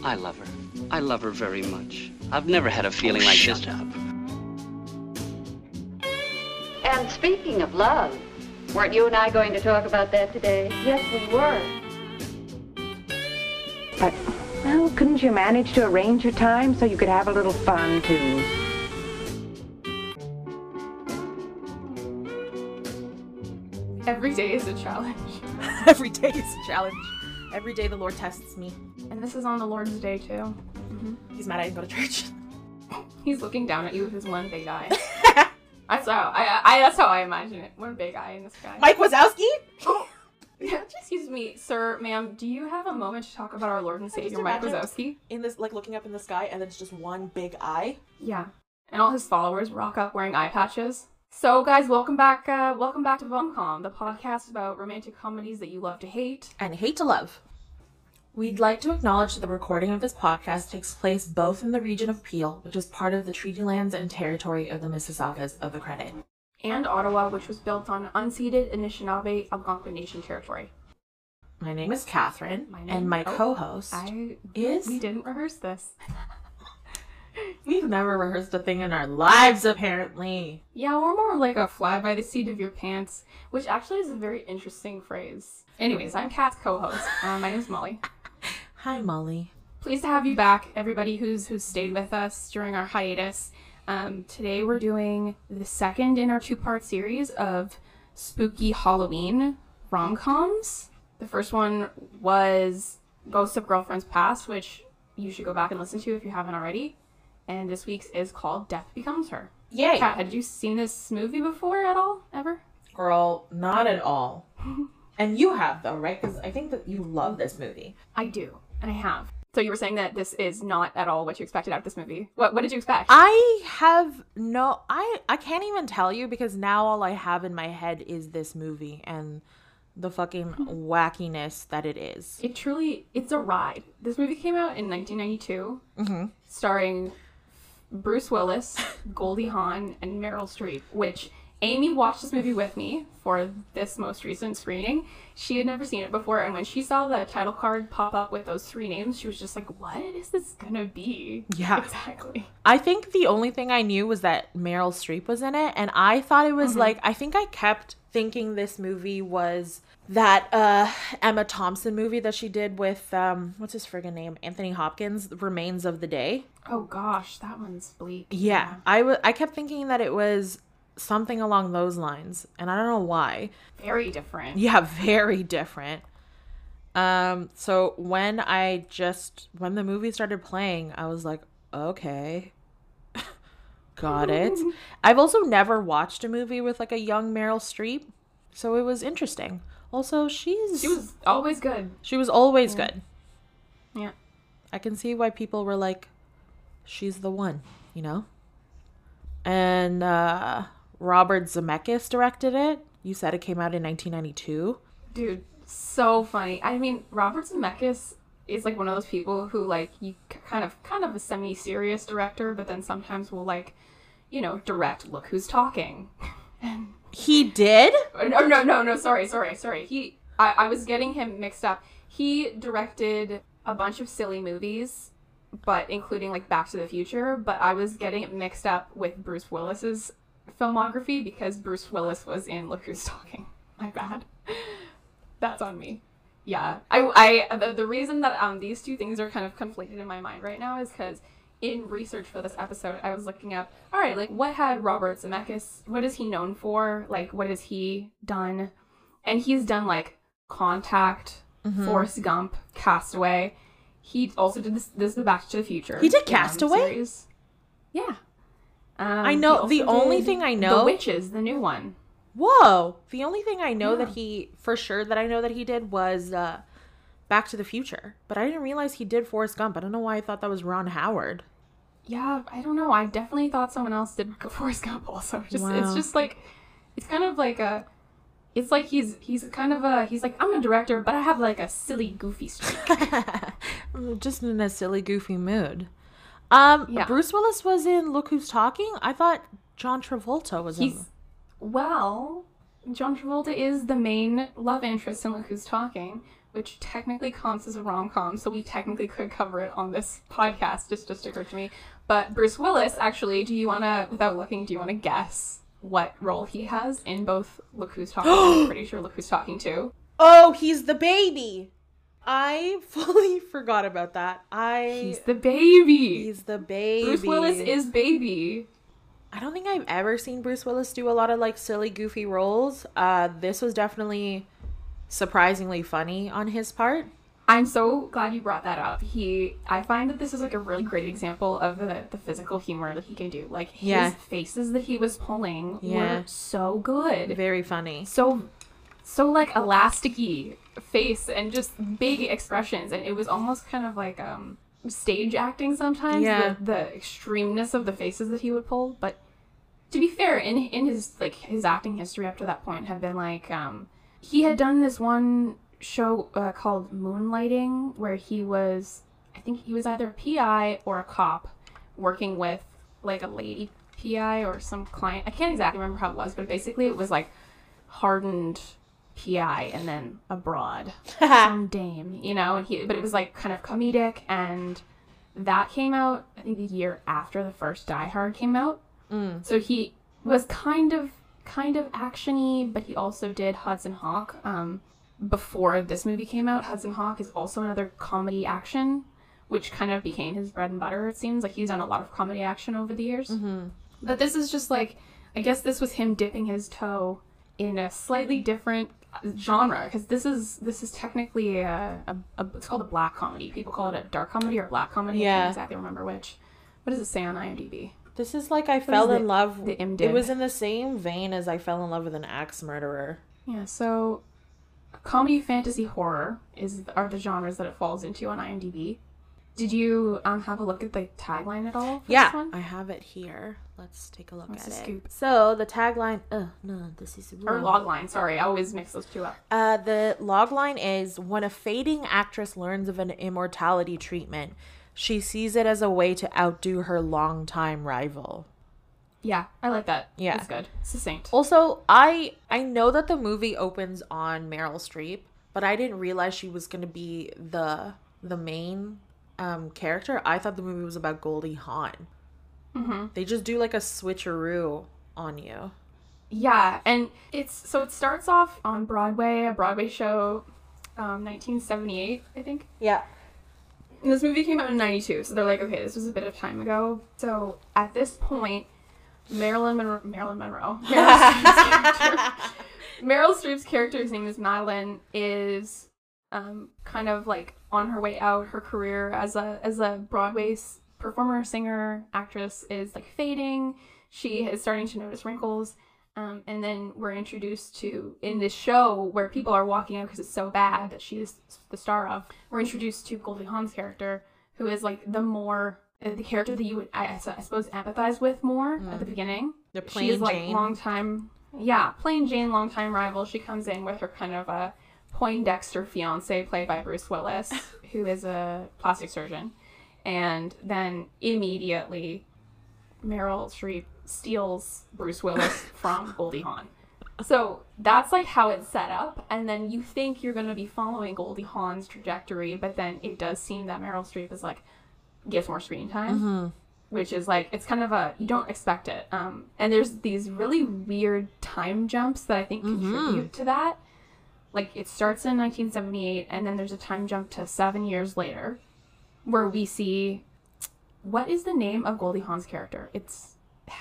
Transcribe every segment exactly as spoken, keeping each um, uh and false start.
I love her. I love her very much. I've never had a feeling oh, like shut this. Up. And speaking of love, weren't you and I going to talk about that today? Yes, we were. But, well, couldn't you manage to arrange your time so you could have a little fun, too? Every day is a challenge. Every day is a challenge. Every day the Lord tests me. And this is on the Lord's Day, too. Mm-hmm. He's mad I didn't go to church. He's looking down at you with his one big eye. That's how I, I. That's how I imagine it. One big eye in the sky. Mike Wazowski? Oh, yeah, excuse me, sir, ma'am. Do you have a moment to talk about our Lord and Savior, Mike Wazowski? In this, like, looking up in the sky, and then it's just one big eye. Yeah, and all his followers rock up wearing eye patches. So, guys, welcome back. Uh, welcome back to Vomcom, the podcast about romantic comedies that you love to hate and hate to love. We'd like to acknowledge that the recording of this podcast takes place both in the region of Peel, which is part of the treaty lands and territory of the Mississaugas of the Credit, and Ottawa, which was built on unceded Anishinaabe Algonquin Nation territory. My name is Catherine, my name, and my oh, co-host I, is... We didn't rehearse this. We've never rehearsed a thing in our lives, apparently. Yeah, we're more like a fly by the seat of your pants, which actually is a very interesting phrase. Anyways, I'm Kat's co-host. Uh, my name's Molly. Hi, Molly. Pleased to have you back, everybody who's who's stayed with us during our hiatus. Um, today we're doing the second in our two-part series of spooky Halloween rom-coms. The first one was Ghosts of Girlfriends Past, which you should go back and listen to if you haven't already. And this week's is called Death Becomes Her. Yay! Kat, had you seen this movie before at all, ever? Girl, not at all. And you have, though, right? Because I think that you love this movie. I do, and I have. So you were saying that this is not at all what you expected out of this movie. What What did you expect? I have no... I, I can't even tell you because now all I have in my head is this movie and the fucking wackiness that it is. It truly... It's a ride. This movie came out in nineteen ninety-two, mm-hmm. starring Bruce Willis, Goldie Hawn, and Meryl Streep, which... Amy watched this movie with me for this most recent screening. She had never seen it before, and when she saw the title card pop up with those three names, she was just like, what is this gonna be? Yeah. Exactly. I think the only thing I knew was that Meryl Streep was in it, and I thought it was mm-hmm. like, I think I kept thinking this movie was that uh, Emma Thompson movie that she did with, um, what's his friggin' name? Anthony Hopkins, Remains of the Day. Oh gosh, that one's bleak. Yeah. yeah. I, w- I kept thinking that it was something along those lines, and I don't know why. Very different. Yeah, very different. Um, so when I just, when the movie started playing, I was like, okay, got it. I've also never watched a movie with like a young Meryl Streep, so it was interesting. Also, she's... She was always good. She was always yeah. good. Yeah. I can see why people were like, she's the one, you know? And, uh... Robert Zemeckis directed it. You said it came out in nineteen ninety-two. Dude, so funny. I mean, Robert Zemeckis is like one of those people who like you kind of kind of a semi-serious director, but then sometimes will like, you know, direct Look Who's Talking. And he did? No, no, no, no. Sorry, sorry, sorry. He, I, I was getting him mixed up. He directed a bunch of silly movies, but including like Back to the Future. But I was getting it mixed up with Bruce Willis's filmography because Bruce Willis was in Look Who's Talking. My bad. That's on me. Yeah. I, I the, the reason that um these two things are kind of conflicted in my mind right now is because in research for this episode, I was looking up, all right, like what had Robert Zemeckis, what is he known for? Like what has he done? And he's done like Contact, mm-hmm. Forrest Gump, Castaway. He also did this, this is the Back to the Future. He did um, Castaway? Series. Yeah. Um, I know, the only thing I know... The Witches, the new one. Whoa! The only thing I know yeah. that he, for sure, that I know that he did was uh, Back to the Future. But I didn't realize he did Forrest Gump. I don't know why I thought that was Ron Howard. Yeah, I don't know. I definitely thought someone else did Forrest Gump also. Just, wow. It's just like, it's kind of like a... It's like he's he's kind of a... He's like, I'm a director, but I have like a silly, goofy streak. I'm just in a silly, goofy mood. Um, yeah. Bruce Willis was in Look Who's Talking? I thought John Travolta was He's, in... Well, John Travolta is the main love interest in Look Who's Talking, which technically counts as a rom-com, so we technically could cover it on this podcast, just just occurred to me. But Bruce Willis, actually, do you want to, without looking, do you want to guess what role he has in both Look Who's Talking and I'm pretty sure Look Who's Talking Too? Oh, he's the baby. I fully forgot about that. I He's the baby. He's the baby. Bruce Willis is baby. I don't think I've ever seen Bruce Willis do a lot of like silly, goofy roles. Uh, this was definitely surprisingly funny on his part. I'm so glad you brought that up. He, I find that this is like a really great example of the, the physical humor that he can do. Like his Yeah. faces that he was pulling Yeah. were so good. Very funny. So, so like elasticy face and just big expressions, and it was almost kind of like um stage acting sometimes. Yeah. The, the extremeness of the faces that he would pull. But to be fair, in in his like his acting history up to that point had been like um he had done this one show uh, called Moonlighting, where he was, I think he was either a P I or a cop working with like a lady P I or some client. I can't exactly remember how it was, but basically it was like hardened P I and then abroad some dame, you know, and he, but it was like kind of comedic, and that came out I think the year after the first Die Hard came out. Mm. So he was kind of kind of actiony, but he also did Hudson Hawk. Um, before this movie came out, Hudson Hawk is also another comedy action, which kind of became his bread and butter, it seems. Like, he's done a lot of comedy action over the years. Mm-hmm. But this is just, like, I guess this was him dipping his toe in a slightly different genre, because this is this is technically a, a, a, it's called a black comedy. People call it a dark comedy or black comedy. I Yeah. can't exactly remember which. What does it say on IMDb? This is like I fell is in the- love. the IMDb? It was in the same vein as I fell in love with an axe murderer. Yeah, so comedy, fantasy, horror is are the genres that it falls into on IMDb. Did you um have a look at the tagline at all? For Yeah, this one? I have it here. Let's take a look What's at the it. scoop? So the tagline. Uh, no, this is Or wrong. logline. Sorry, I always mix those two up. Uh, the logline is: when a fading actress learns of an immortality treatment, she sees it as a way to outdo her longtime rival. Yeah, I like that. Yeah. It's good. Succinct. Also, I I know that the movie opens on Meryl Streep, but I didn't realize she was going to be the the main um, character. I thought the movie was about Goldie Hawn. Mm-hmm. They just do like a switcheroo on you. Yeah, and it's so it starts off on Broadway, a Broadway show, um, nineteen seventy-eight, I think. Yeah. And this movie came out in ninety-two, so they're like, okay, this was a bit of time ago. So at this point, Marilyn Monroe, Marilyn Monroe, Meryl Streep's character, Meryl Streep's character's name is Madeline, is um, kind of like on her way out. Her career as a as a Broadway s- performer, singer, actress is like fading. She is starting to notice wrinkles. Um, and then we're introduced to, in this show where people are walking out because it's so bad that she is the star of, we're introduced to Goldie Hawn's character, who is like the more, uh, the character that you would, I, I suppose, empathize with more Mm. at the beginning. The She plain is like Jane. long time, yeah, plain Jane, long time rival. She comes in with her kind of a Poindexter fiance played by Bruce Willis, who is a plastic surgeon. And then immediately Meryl Streep steals Bruce Willis from Goldie Hawn. So that's like how it's set up, and then you think you're going to be following Goldie Hawn's trajectory, but then it does seem that Meryl Streep is like gets more screen time, Mm-hmm. which is like, it's kind of a, you don't expect it. Um, and there's these really weird time jumps that I think Mm-hmm. contribute to that. Like, it starts in nineteen seventy-eight, and then there's a time jump to seven years later, where we see, what is the name of Goldie Hawn's character? It's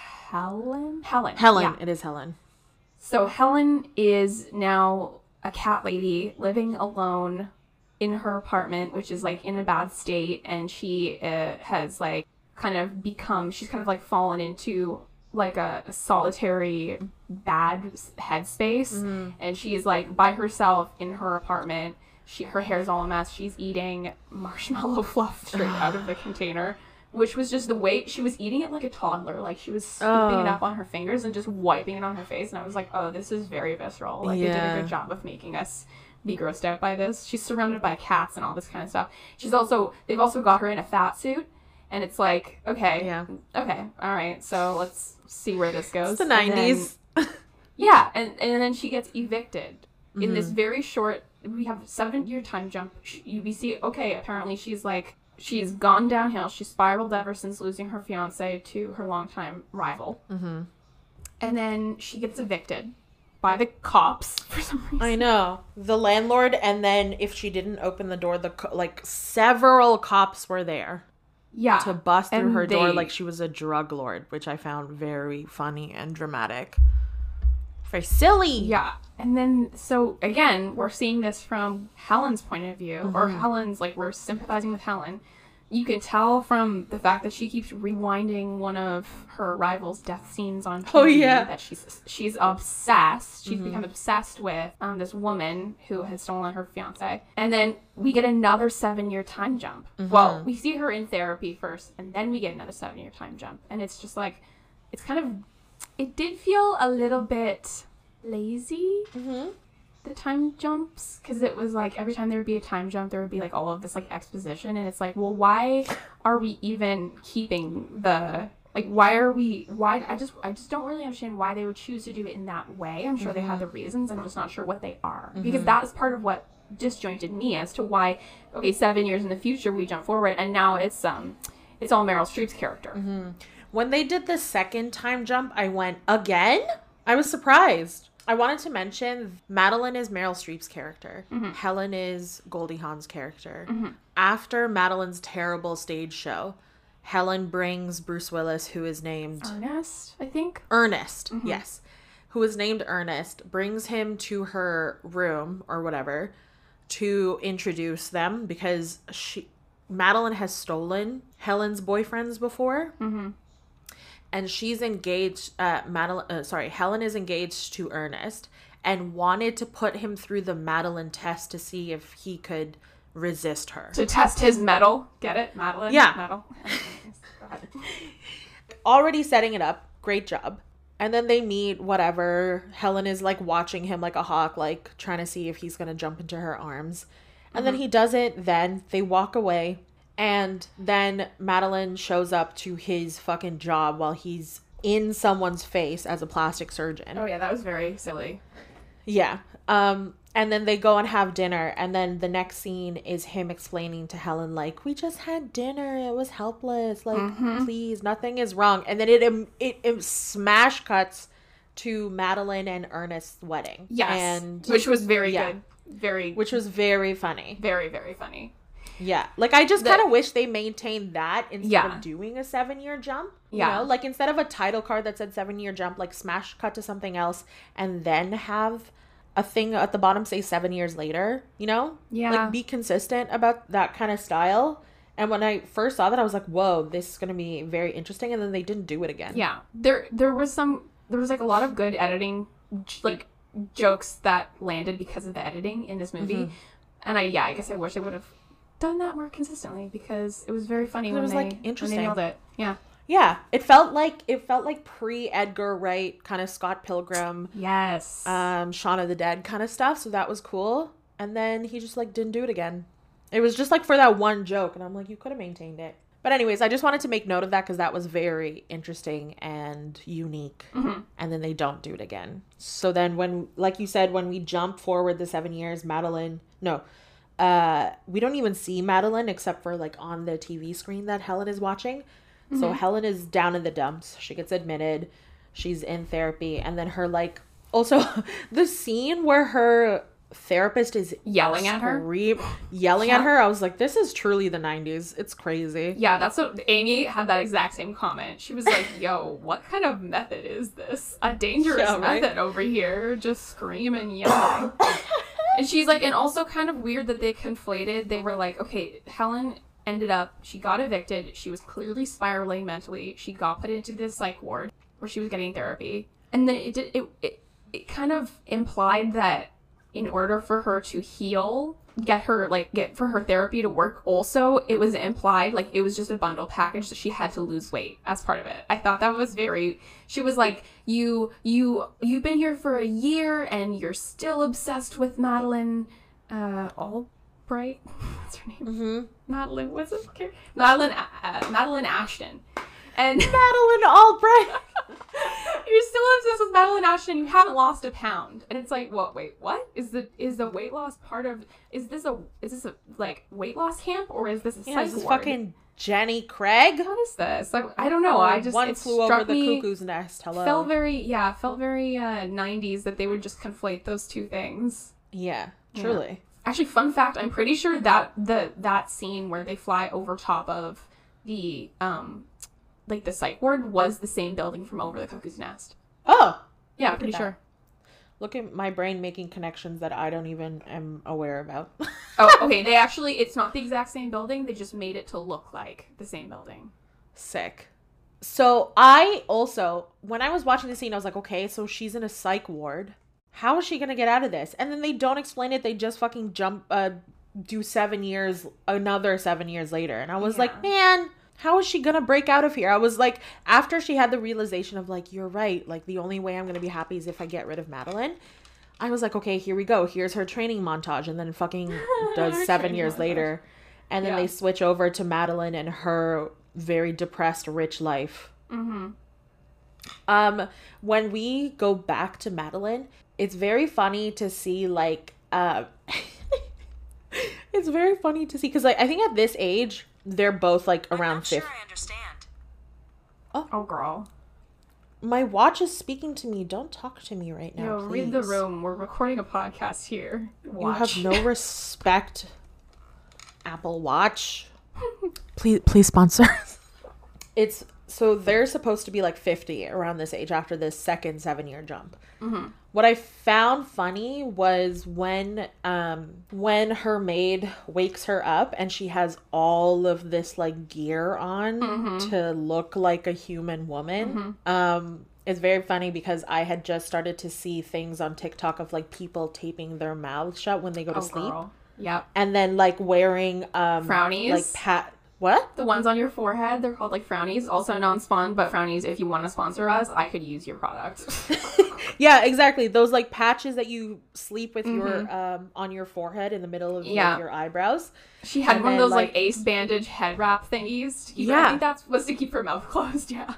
Helen? Helen. Helen. Yeah. It is Helen. So Helen is now a cat lady living alone in her apartment, which is like in a bad state, and she uh, has like kind of become, she's kind of like fallen into like a, a solitary bad headspace, Mm-hmm. and she's like by herself in her apartment. She, her hair's all a mess. She's eating marshmallow fluff straight out of the container, which was just the way she was eating it like a toddler. Like, she was scooping it Oh. up on her fingers and just wiping it on her face. And I was like, oh, this is very visceral. Like, they did Yeah. a good job of making us be grossed out by this. She's surrounded by cats and all this kind of stuff. She's also, they've also got her in a fat suit. And it's like, okay, Yeah. okay, all right. So let's see where this goes. It's the And then- nineties. yeah, and, and then she gets evicted in Mm-hmm. this very short we have a seven year time jump. She, we see, okay, apparently she's like, she's gone downhill. She's spiraled ever since losing her fiance to her longtime rival. Mm-hmm. And then she gets evicted by the cops for some reason. I know. The landlord, and then if she didn't open the door, the co- like several cops were there. Yeah. To bust through and her they, door like she was a drug lord, which I found very funny and dramatic. Very silly. Yeah. And then, so again, we're seeing this from Helen's point of view, mm-hmm. or Helen's, like, we're sympathizing with Helen. You can tell from the fact that she keeps rewinding one of her rival's death scenes on T V oh, yeah. that she's she's obsessed. She's mm-hmm. become obsessed with um, this woman who has stolen her fiance. And then we get another seven-year time jump. Mm-hmm. Well, we see her in therapy first, and then we get another seven-year time jump. And it's just like, it's kind of, it did feel a little bit lazy. Mm-hmm. The time jumps, because it was like every time there would be a time jump there would be like all of this like exposition, and it's like, well, why are we even keeping the like why are we why I just I just don't really understand why they would choose to do it in that way. I'm sure mm-hmm. they have the reasons, I'm just not sure what they are, mm-hmm. because that is part of what disjointed me as to why, okay, seven years in the future we jump forward and now it's um it's all Meryl Streep's character. Mm-hmm. When they did the second time jump, I went, again? I was surprised. I wanted to mention Madeline is Meryl Streep's character. Mm-hmm. Helen is Goldie Hawn's character. Mm-hmm. After Madeline's terrible stage show, Helen brings Bruce Willis, who is named... Ernest, I think? Ernest, mm-hmm. yes. Who is named Ernest, brings him to her room, or whatever, to introduce them, because she Madeline has stolen Helen's boyfriends before. Mm-hmm. And she's engaged, uh, Madeline, uh, sorry, Helen is engaged to Ernest and wanted to put him through the Madeline test to see if he could resist her. To test his mettle. Get it? Madeline? Yeah. Mettle. Already setting it up. Great job. And then they meet, whatever. Helen is like watching him like a hawk, like trying to see if he's going to jump into her arms. And mm-hmm. then he doesn't. Then they walk away. And then Madeline shows up to his fucking job while he's in someone's face as a plastic surgeon. Oh, yeah, that was very silly. Yeah. Um, and then they go and have dinner. And then the next scene is him explaining to Helen, like, we just had dinner. It was helpless. Like, mm-hmm. please, nothing is wrong. And then it, it, it smash cuts to Madeline and Ernest's wedding. Yes. And, which was very yeah, good. Very. Which was very funny. Very, very funny. Yeah, like I just kind of wish they maintained that instead yeah. of doing a seven-year jump. You yeah, know? Like instead of a title card that said seven-year jump, like smash cut to something else, and then have a thing at the bottom say seven years later. You know, yeah, like be consistent about that kind of style. And when I first saw that, I was like, "Whoa, this is gonna be very interesting." And then they didn't do it again. Yeah, there there was some there was like a lot of good editing, like jokes that landed because of the editing in this movie, mm-hmm. and I yeah, I guess I wish they would have done that more consistently because it was very funny when it was they, like interesting. When they nailed it. Yeah. Yeah. It felt like it felt like pre Edgar Wright kind of Scott Pilgrim. Yes. Um, Shaun of the Dead kind of stuff. So that was cool. And then he just like didn't do it again. It was just like for that one joke, and I'm like, you could have maintained it. But anyways, I just wanted to make note of that because that was very interesting and unique. Mm-hmm. And then they don't do it again. So then when, like you said, when we jump forward the seven years, Madeline, no. Uh, we don't even see Madeline except for like on the T V screen that Helen is watching. Mm-hmm. So Helen is down in the dumps. She gets admitted. She's in therapy. And then her like, also the scene where her therapist is yelling at her, yelling yeah. at her. I was like, this is truly the nineties. It's crazy. Yeah, that's what Amy had that exact same comment. She was like, yo, what kind of method is this? A dangerous yeah, right? method over here. Just scream and yell. And she's like, and also kind of weird that they conflated. They were like, okay, Helen ended up, she got evicted. She was clearly spiraling mentally. She got put into this psych ward where she was getting therapy. And then it did, it, it, it kind of implied that in order for her to heal, get her, like, get for her therapy to work also, it was implied, like, it was just a bundle package that she had to lose weight as part of it. I thought that was very, she was like, you, you, you've been here for a year and you're still obsessed with Madeline, uh, Albright? What's her name? Mm-hmm. Madeline, what's it? Okay. Madeline, uh, Madeline Ashton. And Madeline Albright. You're still obsessed with Madeline Ashton. You haven't lost a pound, and it's like, what? Wait, what is the is the weight loss part of? Is this a is this a like weight loss camp or is this a Yeah, psych is this ward? fucking Jenny Craig? What is this? Like, I don't know. Or I just one it flew struck over the me, cuckoo's nest. Hello. Felt very yeah, felt very uh, nineties that they would just conflate those two things. Yeah, Yeah. truly. Actually, fun fact: I'm pretty sure that the that scene where they fly over top of the um, like the psych ward was the same building from Over the Cuckoo's Nest. Oh, Yeah, I'm Look at pretty that. sure. look at my brain making connections that I don't even am aware about. Oh, okay. They actually, it's not the exact same building. They just made it to look like the same building. Sick. So I also, when I was watching the scene, I was like, okay, so she's in a psych ward. How is she gonna get out of this? And then they don't explain it. They just fucking jump, uh, do seven years, another seven years later. And I was Yeah. like, man, how is she gonna break out of here? I was like, after she had the realization of like, you're right. Like the only way I'm gonna be happy is if I get rid of Madeline. I was like, okay, here we go. Here's her training montage. And then fucking does Her seven training years montage. later. And then Yeah. they switch over to Madeline and her very depressed, rich life. Mm-hmm. Um, when we go back to Madeline, it's very funny to see like, uh, it's very funny to see because like I think at this age they're both like around fifty. I understand. Oh, girl. My watch is speaking to me. Don't talk to me right now. Yo, please. read the room. We're recording a podcast here. Watch. You have no respect. Apple Watch. Please, please sponsor. It's so they're supposed to be like fifty around this age after this second seven year jump. Mm-hmm. What I found funny was when um when her maid wakes her up and she has all of this like gear on Mhm. to look like a human woman. Um it's very funny because I had just started to see things on TikTok of like people taping their mouths shut when they go to Oh, sleep girl. Yep. and then like wearing um Frownies? like pat what? The ones on your forehead, they're called like frownies. Also non-spawn, but frownies, if you want to sponsor us, I could use your product. Yeah, exactly. Those like patches that you sleep with your um on your forehead in the middle of like, Yeah. your eyebrows. She had And one of then, those like, like- ace bandage head wrap thingies. To keep I Yeah. think that's was to keep her mouth closed, yeah.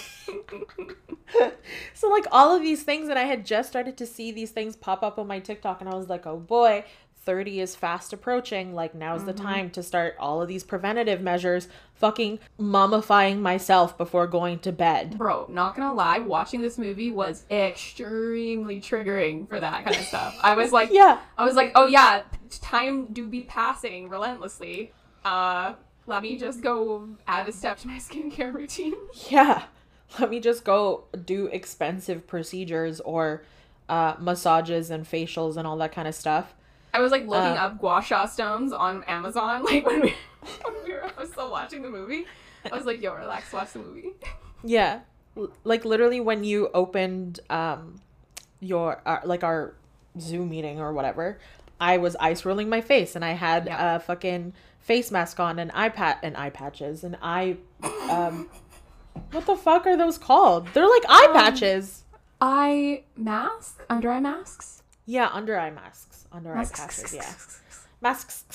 So like all of these things, and I had just started to see these things pop up on my TikTok, and I was like, oh boy, thirty is fast approaching. Like now's Mm-hmm. the time to start all of these preventative measures. Fucking mummifying myself before going to bed. Bro, not gonna lie, watching this movie was extremely triggering for that kind of stuff. I was like, Yeah. I was like, oh yeah, time do be passing relentlessly. Uh, let me just go add a step to my skincare routine. Yeah. Let me just go do expensive procedures or uh, massages and facials and all that kind of stuff. I was like looking Uh, up gua sha stones on Amazon, like when we, when we were I was still watching the movie. I was like, yo, relax, watch the movie. Yeah. L- Like literally when you opened um your uh, like our Zoom meeting or whatever, I was ice rolling my face and I had Yeah. a fucking face mask on and eye pat and eye patches and eye um what the fuck are those called? They're like eye Um, patches. Eye mask? Under eye masks? Yeah, under eye masks. Under eye patches, yeah. Masks.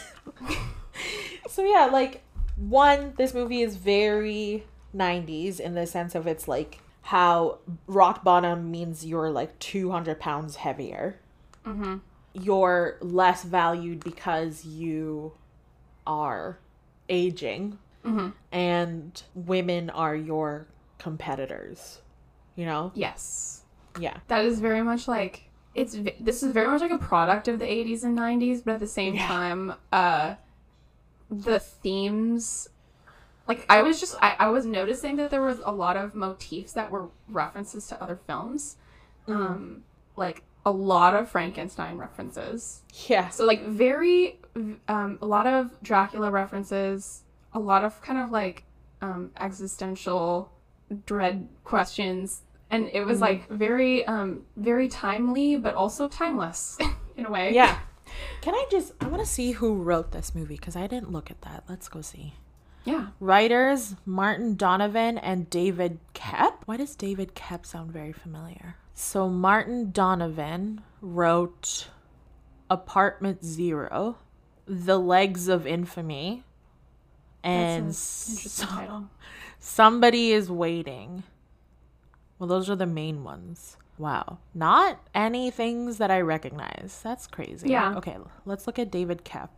So yeah, like one, this movie is very nineties in the sense of it's like how rock bottom means you're like two hundred pounds heavier. Mm-hmm. You're less valued because you are aging, Mm-hmm. and women are your competitors. You know? Yes. Yeah. That is very much like it's v- this is very much like a product of the eighties and nineties, but at the same Yeah. time uh the themes, like I was just I, I was noticing that there was a lot of motifs that were references to other films. Um like a lot of Frankenstein references. Yeah. So like very um a lot of Dracula references, a lot of kind of like um existential dread questions, and it was like very um very timely but also timeless in a way. Yeah. Can I just, I want to see who wrote this movie because I didn't look at that. Let's go see. Yeah. Writers, Martin Donovan and David Kep. Why does David Kep sound very familiar? So Martin Donovan wrote Apartment Zero, The Legs of Infamy, and That's an interesting so- title. Somebody is Waiting. Well, those are the main ones. Wow. Not any things that I recognize. That's crazy. Yeah. Okay, let's look at David Koepp.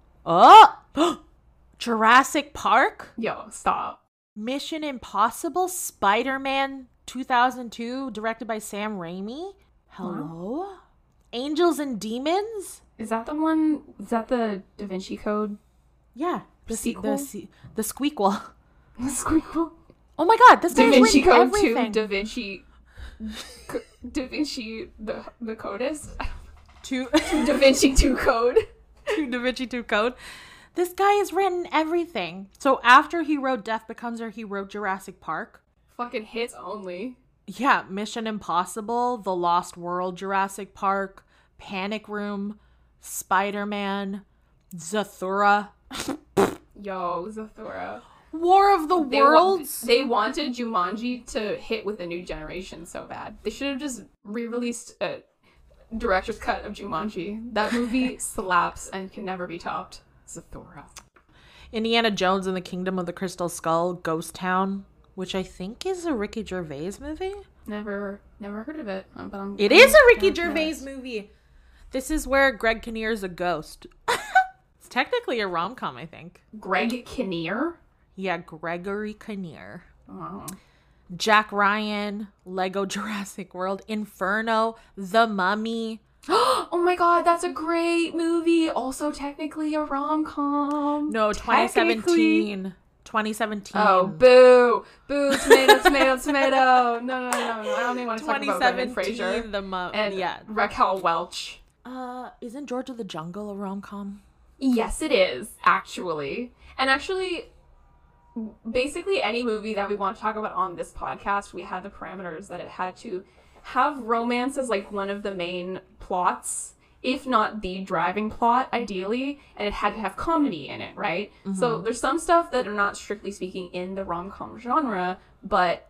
Oh! Jurassic Park? Yo, stop. Mission Impossible? Spider-Man two thousand two, directed by Sam Raimi? Hello? Huh? Angels and Demons? Is that the one? Is that the Da Vinci Code? Yeah. The sequel? The, the squeakquel. The squeakquel? Oh my god, this Da guy's Vinci written Code everything. to Da Vinci... Da Vinci... The, the Codist? To Da Vinci two Code. To Da Vinci two Code. This guy has written everything. So after he wrote Death Becomes Her, he wrote Jurassic Park. Fucking hits only. Yeah, Mission Impossible, The Lost World, Jurassic Park, Panic Room, Spider-Man, Zathura. Yo, Zathura. War of the They Worlds. Wa- they wanted Jumanji to hit with a new generation so bad. They should have just re-released a director's cut of Jumanji. That movie slaps and can never be topped. Zathura. Indiana Jones and the Kingdom of the Crystal Skull, Ghost Town, which I think is a Ricky Gervais movie. Never, never heard of it. um, But I'm, It I'm is a Ricky down for Gervais that. movie. This is where Greg Kinnear is a ghost. It's technically a rom-com, I think. Greg Kinnear. Yeah, Gregory Kinnear. Oh. Jack Ryan, Lego Jurassic World, Inferno, The Mummy. Oh my god, that's a great movie. Also technically a rom-com. No, twenty seventeen. twenty seventeen. Oh, boo. Boo, tomato, tomato, tomato. No, no, no, no. I don't even want to talk about Brendan Fraser. twenty seventeen, The Mummy. And Yeah. Raquel Welch. Uh, isn't George of the Jungle a rom-com? Yes, it is, actually. And actually, basically any movie that we want to talk about on this podcast, we had the parameters that it had to have romance as like one of the main plots, if not the driving plot, ideally, and it had to have comedy in it, right? Mm-hmm. So there's some stuff that are not strictly speaking in the rom-com genre, but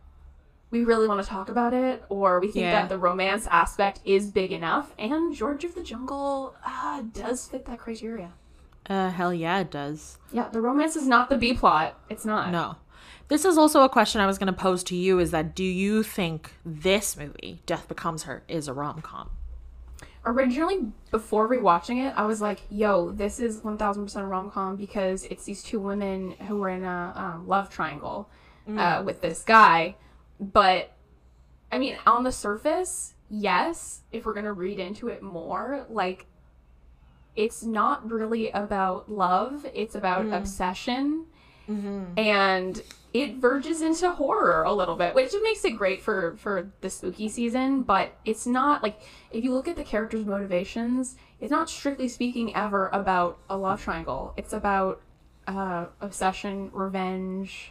we really want to talk about it, or we think Yeah. that the romance aspect is big enough, and George of the Jungle uh, does fit that criteria. Uh, hell yeah, it does. Yeah, the romance is not the B plot. It's not. No. This is also a question I was going to pose to you, is that do you think this movie, Death Becomes Her, is a rom-com? Originally, before rewatching it, I was like, yo, this is one thousand percent a rom-com because it's these two women who are in a um, love triangle Mm. uh, with this guy. But, I mean, on the surface, yes, if we're going to read into it more, like, it's not really about love. It's about Mm. obsession. Mm-hmm. And it verges into horror a little bit, which makes it great for, for the spooky season, but it's not, like, if you look at the characters' motivations, it's not strictly speaking ever about a love triangle. It's about uh, obsession, revenge,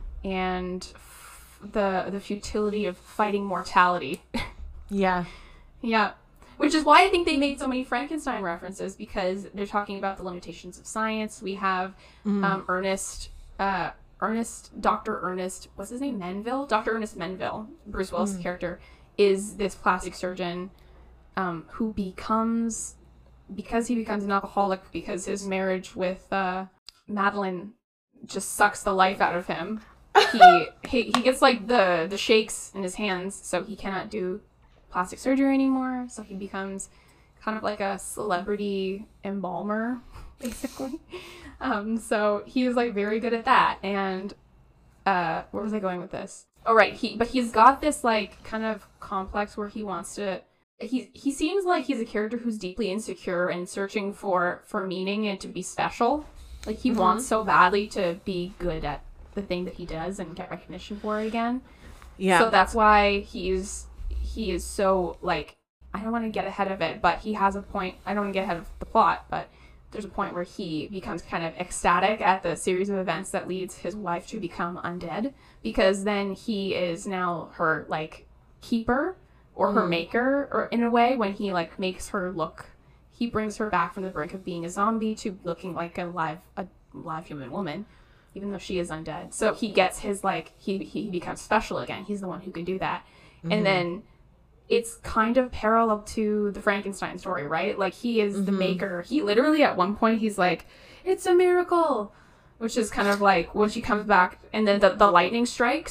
and f- the the futility of fighting mortality. Yeah. Yeah. Which is why I think they made so many Frankenstein references, because they're talking about the limitations of science. We have Mm. um, Ernest, uh, Ernest, Doctor Ernest, what's his name? Menville? Doctor Ernest Menville, Bruce Willis' Mm. character, is this plastic surgeon um, who becomes, because he becomes an alcoholic, because his marriage with uh, Madeline just sucks the life out of him. He, he he gets like the, the shakes in his hands, so he cannot do plastic surgery anymore, so he becomes kind of like a celebrity embalmer, basically. Um, so he is like very good at that. And uh, where was I going with this? Oh, right. He but he's got this like kind of complex where he wants to. He he seems like he's a character who's deeply insecure and searching for for meaning and to be special. Like he Mm-hmm. wants so badly to be good at the thing that he does and get recognition for it again. Yeah. So that's why he's he is so like, I don't want to get ahead of it, but he has a point. I don't want to get ahead of the plot, but there's a point where he becomes kind of ecstatic at the series of events that leads his wife to become undead, because then he is now her like keeper or her Mm. maker, or in a way, when he like makes her look, he brings her back from the brink of being a zombie to looking like a live a live human woman, even though she is undead. So he gets his like he he becomes special again. He's the one who can do that. Mm-hmm. And then it's kind of parallel to the Frankenstein story, right? Like he is the Mhm. maker. He literally at one point he's like, "It's a miracle," which is kind of like when she comes back and then the, the lightning strikes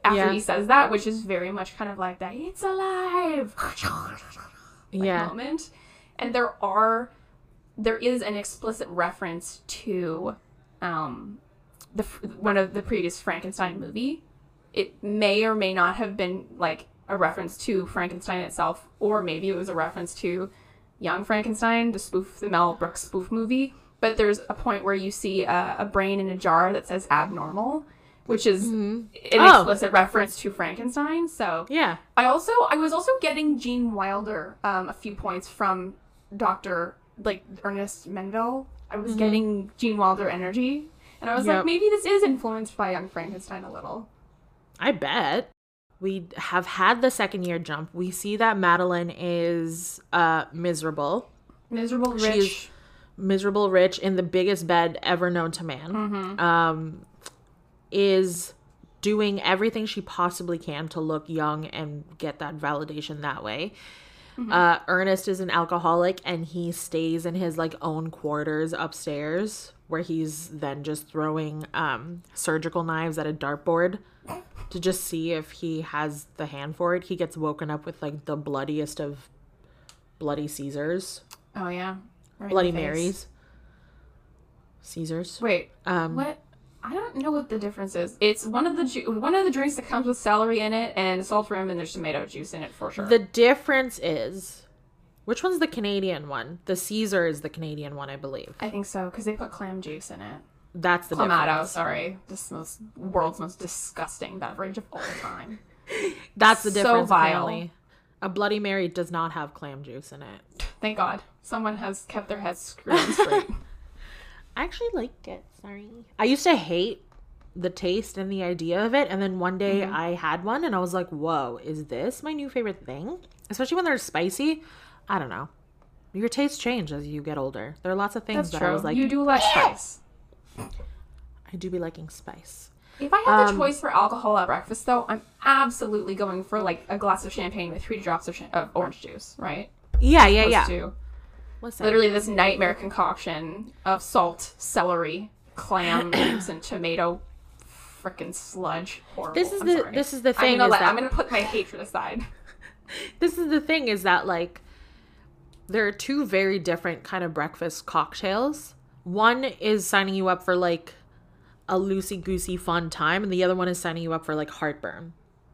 after Yeah. he says that, which is very much kind of like that "it's alive" like, Yeah. moment. And there are there is an explicit reference to um the one of the previous Frankenstein movie. It may or may not have been like a reference to Frankenstein itself, or maybe it was a reference to Young Frankenstein, the spoof, the Mel Brooks spoof movie. But there's a point where you see a, a brain in a jar that says abnormal, which is Mm-hmm. an Oh. explicit reference to Frankenstein. So Yeah. I also I was also getting Gene Wilder um, a few points from Doctor like Ernest Menville. I was getting Gene Wilder energy, and I was Yep. like, maybe this is influenced by Young Frankenstein a little. I bet. We have had the second year jump. We see that Madeline is uh, miserable. Miserable rich. She's miserable rich in the biggest bed ever known to man. Mm-hmm. Um, is doing everything she possibly can to look young and get that validation that way. Mm-hmm. Uh, Ernest is an alcoholic, and he stays in his like own quarters upstairs, where he's then just throwing um, surgical knives at a dartboard to just see if he has the hand for it. He gets woken up with like the bloodiest of bloody Caesars, Oh yeah. Right in Bloody the face. Marys, Caesars. Wait, Um, what? I don't know what the difference is. It's one of the ju- one of the drinks that comes with celery in it and salt rim, and there's tomato juice in it for sure. The difference is, which one's the Canadian one? The Caesar is the Canadian one, I believe. I think so, because they put clam juice in it. That's the Clamato, difference. sorry. This most world's most disgusting beverage of all time. That's the So difference. vile. Apparently, a Bloody Mary does not have clam juice in it. Thank God. Someone has kept their heads screwed on straight. I actually liked it. Sorry, I used to hate the taste and the idea of it, and then one day Mm-hmm. I had one, and I was like, "Whoa, is this my new favorite thing?" Especially when they're spicy. I don't know. Your tastes change as you get older. There are lots of things That's that true. I was like, you do like spice. I do be liking spice. If I had the Um, choice for alcohol at breakfast, though, I'm absolutely going for like a glass of champagne with three drops of, cha- of orange juice, right? Yeah, yeah, Opposed yeah. to Listen, literally this nightmare concoction of salt, celery, clam juice, and tomato frickin' sludge. Horrible. This is I'm the- sorry. this is the I'm thing gonna, is let, that- I'm gonna put my hatred aside. this is the thing is that like there are two very different kind of breakfast cocktails. One is signing you up for like a loosey goosey fun time, and the other one is signing you up for like heartburn.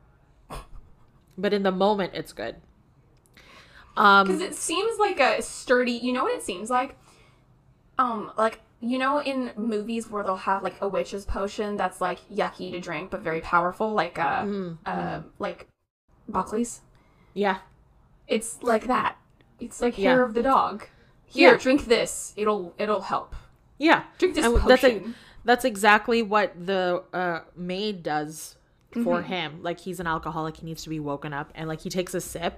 But in the moment, it's good. Um, Because it seems like a sturdy. You know what it seems like? Um, like you know, in movies where they'll have like a witch's potion that's like yucky to drink but very powerful, like uh, Mm, uh, like Buckley's. yeah, It's like that. It's like Yeah. hair of the dog. Here, Yeah. drink this. It'll it'll help. yeah. Drink this And potion. that's a, that's exactly what the uh, maid does for Mm-hmm. him. Like he's an alcoholic, he needs to be woken up, and like he takes a sip,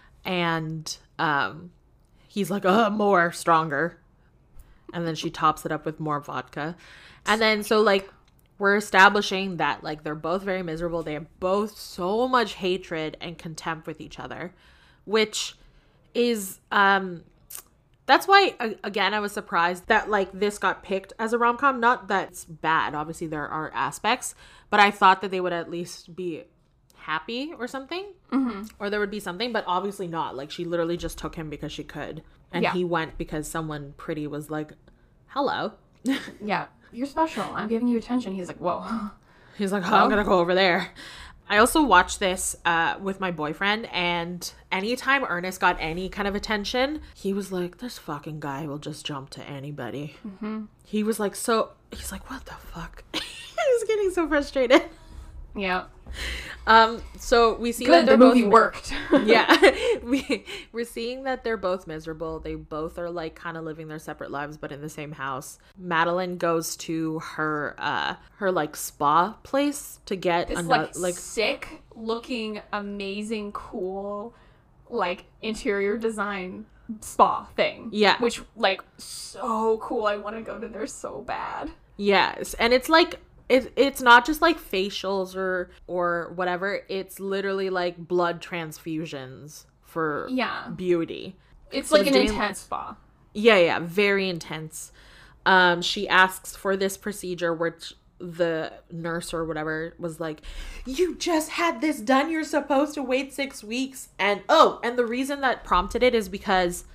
and um, he's like, "Uh, more, stronger," and then she tops it up with more vodka, and then so like we're establishing that like they're both very miserable. They have both so much hatred and contempt with each other, which is um that's why a- again I was surprised that like this got picked as a rom-com. Not that it's bad, obviously there are aspects, but I thought that they would at least be happy or something, mm-hmm. or there would be something, but obviously not. Like she literally just took him because she could, and Yeah. he went because someone pretty was like, hello. Yeah, you're special. I'm giving you attention. He's like, whoa. He's like, oh, I'm gonna go over there. I also watched this uh, with my boyfriend, and anytime Ernest got any kind of attention, he was like, this fucking guy will just jump to anybody. Mm-hmm. He was like, so, he's like, what the fuck? He was getting so frustrated. Yeah. Um, so we see Good, that they're the movie both worked. yeah, we we're seeing that they're both miserable. They both are like kind of living their separate lives, but in the same house. Madeline goes to her uh her like spa place to get This another like, like sick looking, amazing, cool, like interior design spa thing. Yeah. Which like so cool. I want to go to there so bad. yes, and it's like. It, it's not just like facials or or whatever. It's literally like blood transfusions for Yeah. beauty. It's So like an doing- intense spa. Yeah, yeah, very intense. Um, she asks for this procedure, which the nurse or whatever was like, you just had this done, you're supposed to wait six weeks. And oh, and the reason that prompted it is because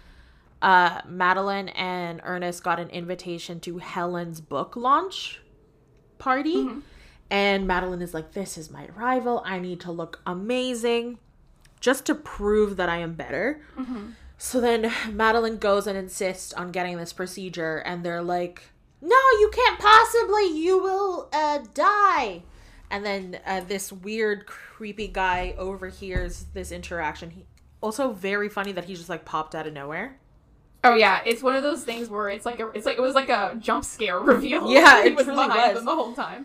uh Madeline and Ernest got an invitation to Helen's book launch party. Mm-hmm. And Madeline is like, this is my rival, I need to look amazing just to prove that I am better. Mm-hmm. So then Madeline goes and insists on getting this procedure, and they're like, no, you can't possibly, you will uh, die. And then uh, this weird, creepy guy overhears this interaction. He, also very funny that he just like popped out of nowhere. Oh yeah, it's one of those things where it's like a, it's like it was like a jump scare reveal. Yeah, it was truly behind was them the whole time.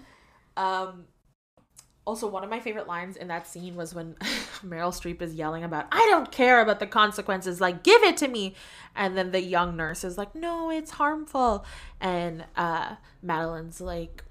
Um, also, one of my favorite lines in that scene was when Meryl Streep is yelling about, I don't care about the consequences, like, give it to me. And then the young nurse is like, no, it's harmful. And uh, Madeline's like,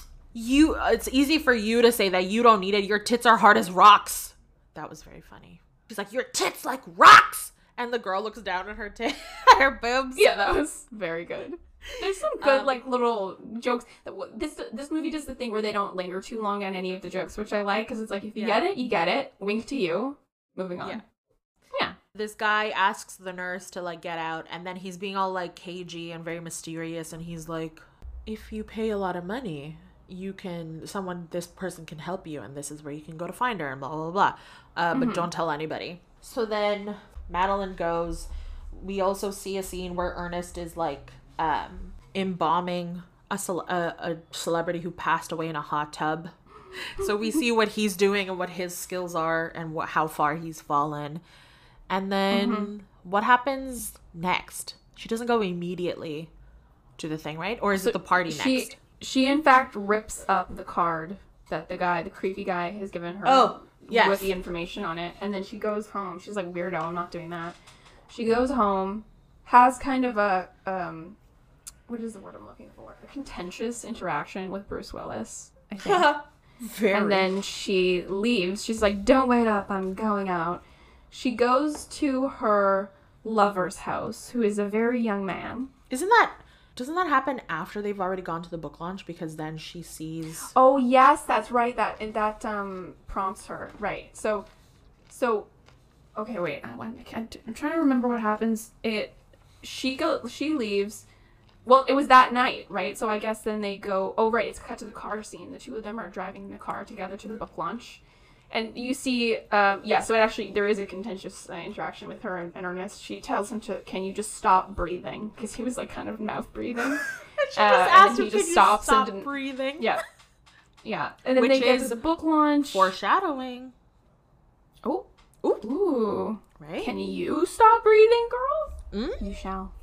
you, it's easy for you to say that you don't need it. Your tits are hard as rocks. That was very funny. She's like, your tits like rocks. And the girl looks down at her tit, at her boobs. Yeah, that was very good. There's some good, um, like, little jokes. That This this movie does the thing where they don't linger too long on any of the jokes, which I like, because it's like, if you yeah. get it, you get it. Wink to you. Moving on. Yeah. Yeah. This guy asks the nurse to, like, get out, and then he's being all, like, cagey and very mysterious, and he's like, if you pay a lot of money, you can, someone, this person can help you, and this is where you can go to find her, and blah, blah, blah. Uh, mm-hmm. But don't tell anybody. So then Madeline goes. We also see a scene where Ernest is, like, um, embalming a, ce- a, a celebrity who passed away in a hot tub. So we see what he's doing and what his skills are and what, how far he's fallen. And then mm-hmm. what happens next? She doesn't go immediately to the thing, right? Or is so it the party she, next? She, in fact, rips up the card that the guy, the creepy guy, has given her. Oh, yes. With the information on it. And then she goes home. She's like, weirdo, I'm not doing that. She goes home, has kind of a, um, what is the word I'm looking for? A contentious interaction with Bruce Willis, I think. Very. And then she leaves. She's like, don't wait up, I'm going out. She goes to her lover's house, who is a very young man. Isn't that, doesn't that happen after they've already gone to the book launch? Because then she sees... Oh, yes, that's right. That, and that um prompts her. Right. So, so, okay, wait. I want, I'm trying to remember what happens. It, she go, she leaves... Well, it was that night, right? So I guess then they go, oh, right, it's cut to the car scene. The two of them are driving the car together to the book launch. And you see, um, yeah, so it actually, there is a contentious uh, interaction with her and, and Ernest. She tells him to, can you just stop breathing? Because he was, like, kind of mouth breathing. she just uh, asked him, he can just you stops stop and breathing? Yeah. Yeah. And then Which they get is to the book launch. Foreshadowing. Oh. Ooh. Ooh. Right? Can you stop breathing, girl? Mm? You shall.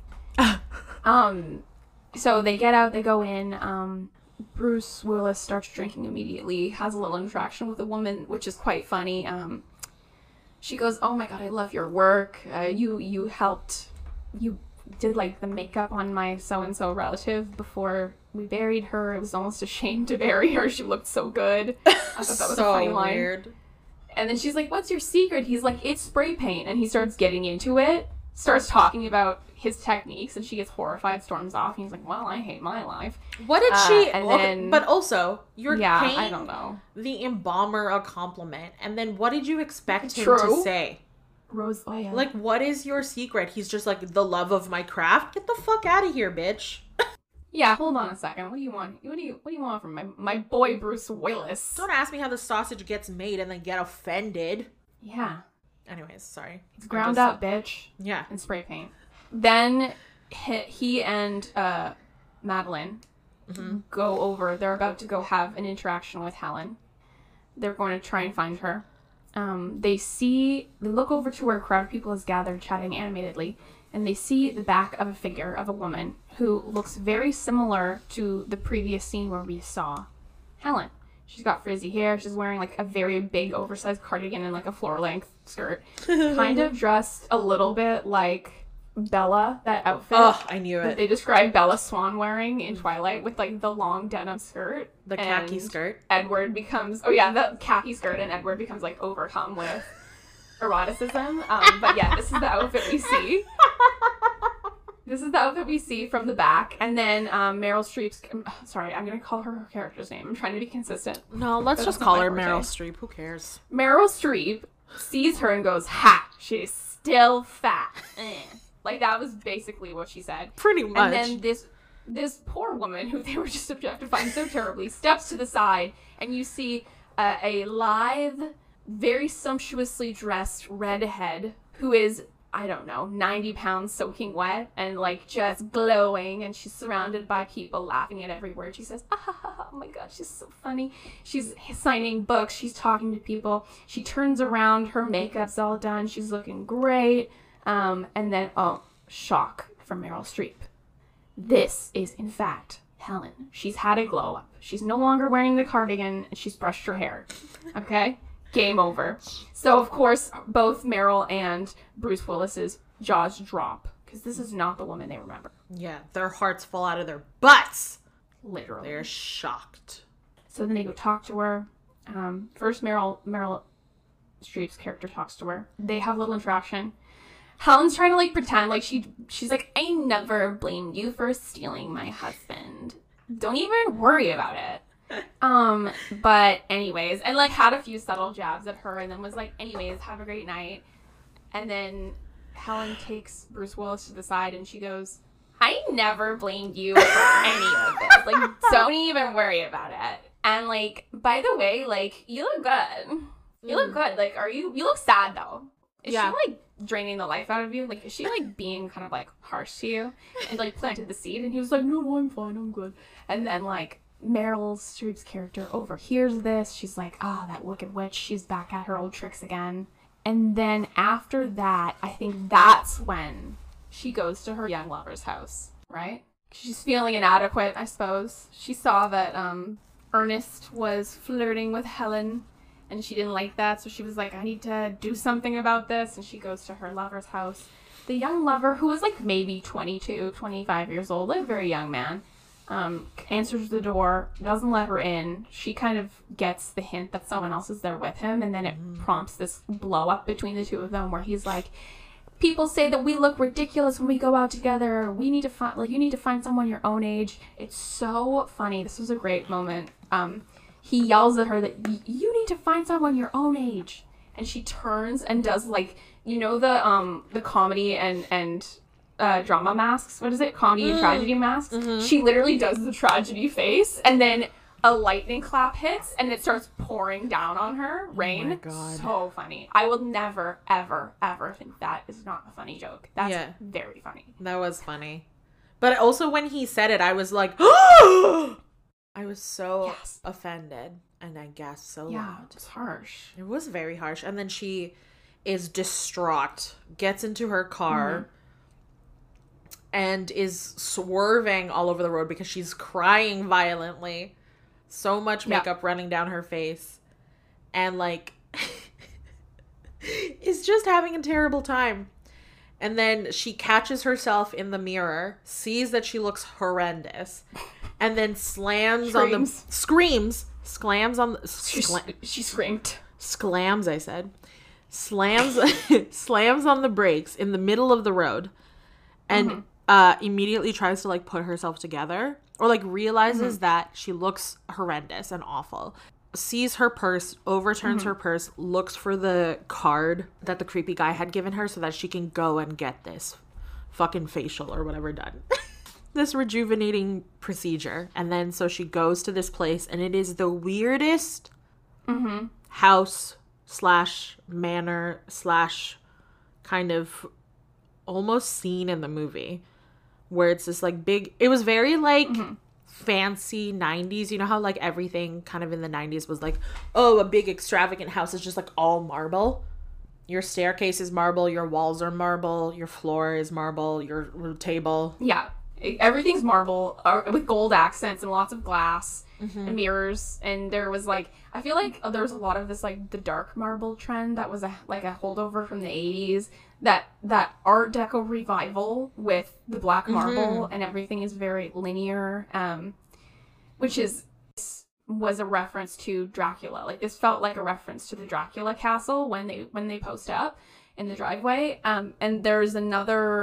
um... So they get out, they go in, um, Bruce Willis starts drinking immediately, has a little interaction with a woman, which is quite funny. Um, she goes, oh my god, I love your work, uh, you, you helped, you did, like, the makeup on my so-and-so relative before we buried her. It was almost a shame to bury her, she looked so good. I thought that was so a funny line. Weird. And then she's like, what's your secret? He's like, it's spray paint, and he starts getting into it, starts talking about his techniques, and she gets horrified, storms off, and he's like, well, I hate my life. What did uh, she... and okay, then, but also, you're yeah, paying I don't know. the embalmer a compliment, and then what did you expect him True. to say? Rose oil. Like, what is your secret? He's just like, the love of my craft? Get the fuck out of here, bitch. Yeah, hold on a second. What do you want? What do you What do you want from my my boy Bruce Willis? Don't ask me how the sausage gets made and then get offended. Yeah. Anyways, sorry. It's ground just, up, bitch. Yeah. And spray paint. Then he, he and uh, Madeline mm-hmm. go over. They're about to go have an interaction with Helen. They're going to try and find her. Um, they see, they look over to where a crowd of people is gathered chatting animatedly, and they see the back of a figure of a woman who looks very similar to the previous scene where we saw Helen. She's got frizzy hair. She's wearing like a very big oversized cardigan and like a floor-length skirt. Kind of dressed a little bit like Bella, that outfit. Oh, I knew that it. they described Bella Swan wearing in Twilight with like the long denim skirt. The khaki skirt. Edward becomes, oh yeah, the khaki skirt, and Edward becomes like overcome with eroticism. Um, but yeah, this is the outfit we see. This is the outfit we see from the back. And then um, Meryl Streep's... Sorry, I'm going to call her her character's name. I'm trying to be consistent. No, let's just call her Meryl Streep. Who cares? Meryl Streep sees her and goes, ha, she's still fat. Eh. Like, that was basically what she said. Pretty much. And then this this poor woman, who they were just objectifying so terribly, steps to the side, and you see uh, a lithe, very sumptuously dressed redhead who is, I don't know, ninety pounds soaking wet and, like, just glowing, and she's surrounded by people laughing at every word she says. Ah, ha, ha, ha. Oh my god, she's so funny. She's signing books, she's talking to people, she turns around, her makeup's all done, she's looking great, um, and then, oh, shock from Meryl Streep. This is, in fact, Helen. She's had a glow up. She's no longer wearing the cardigan, and she's brushed her hair. Okay? Game over. So, of course, both Meryl and Bruce Willis's jaws drop, because this is not the woman they remember. Yeah, their hearts fall out of their butts. Literally. They're shocked. So then they go talk to her. Um, first, Meryl, Meryl Streep's character talks to her. They have a little interaction. Helen's trying to, like, pretend like she she's like, I never blamed you for stealing my husband. Don't even worry about it. Um, but anyways, and, like, had a few subtle jabs at her, and then was like, anyways, have a great night. And then Helen takes Bruce Willis to the side, and she goes, I never blamed you for any of this. Like, don't even worry about it. And, like, by the way, like, you look good. You look good. Like, are you, you look sad, though. Is Yeah. she, like, draining the life out of you? Like, is she, like, being kind of, like, harsh to you? And, like, planted the seed, and he was like, no, no, I'm fine, I'm good. And then, like, Meryl Streep's character overhears this. She's like, ah, oh, that wicked witch. She's back at her old tricks again. And then after that, I think that's when she goes to her young lover's house, right? She's feeling inadequate, I suppose. She saw that um, Ernest was flirting with Helen, and she didn't like that, so she was like, I need to do something about this, and she goes to her lover's house. The young lover, who was like maybe twenty-two, twenty-five years old, like a very young man, um, answers the door, doesn't let her in. She kind of gets the hint that someone else is there with him, and then it prompts this blow up between the two of them where he's like, people say that we look ridiculous when we go out together. We need to find, like, you need to find someone your own age. It's so funny. This was a great moment. Um, he yells at her that you need to find someone your own age. And she turns and does, like, you know, the, um, the comedy and, and, uh, drama masks. What is it? Comedy mm. and tragedy masks. Mm-hmm. She literally does the tragedy face, and then a lightning clap hits, and it starts pouring down on her. Rain. Oh my God. So funny. I will never, ever, ever think that is not a funny joke. That's yeah. very funny. That was funny. But also when he said it, I was like, I was so yes. offended, and I gasped so yeah, loud. It was harsh. It was very harsh. And then she is distraught, gets into her car, mm-hmm. and is swerving all over the road because she's crying violently. So much makeup yeah. running down her face. And, like, is just having a terrible time. And then she catches herself in the mirror, sees that she looks horrendous, and then slams on the... Screams. Slams on the... Scla- she screamed. Slams, I said. Slams, slams on the brakes in the middle of the road. And mm-hmm. uh, immediately tries to, like, put herself together. Or, like, realizes mm-hmm. that she looks horrendous and awful. Sees her purse, overturns mm-hmm. her purse, looks for the card that the creepy guy had given her so that she can go and get this fucking facial or whatever done. This rejuvenating procedure. And then so she goes to this place, and it is the weirdest mm-hmm. house slash manor slash kind of almost scene in the movie. Where it's this, like, big... It was very, like, mm-hmm. fancy nineties. You know how, like, everything kind of in the nineties was, like, oh, a big extravagant house is just, like, all marble. Your staircase is marble. Your walls are marble. Your floor is marble. Your table. Yeah. Everything's marble uh, with gold accents and lots of glass mm-hmm. and mirrors. And there was, like... I feel like there was a lot of this, like, the dark marble trend that was, a like, a holdover from the eighties. That that Art Deco revival with the black marble mm-hmm. and everything is very linear, um, which is was a reference to Dracula. Like, this felt like a reference to the Dracula castle when they when they post up in the driveway. Um, and there's another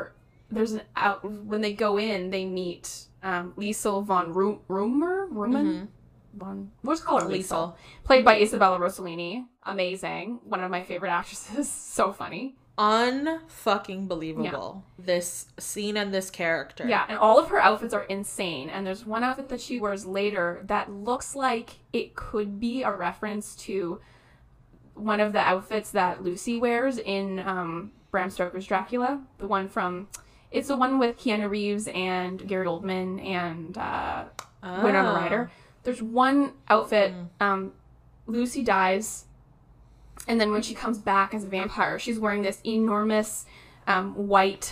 there's an out when they go in, they meet um, Liesel von Ru- Rumer, Rumen, Mm-hmm. von what's called her Liesel. Liesel, played by Isabella Rossellini. Amazing, one of my favorite actresses. So funny. Unfucking believable. This scene and this character. Yeah, and all of her outfits are insane. And there's one outfit that she wears later that looks like it could be a reference to one of the outfits that Lucy wears in um, Bram Stoker's Dracula. The one from, it's the one with Keanu Reeves and Gary Oldman and uh, Oh. Winona Ryder. There's one outfit, um, Lucy dies, and then when she comes back as a vampire, she's wearing this enormous um, white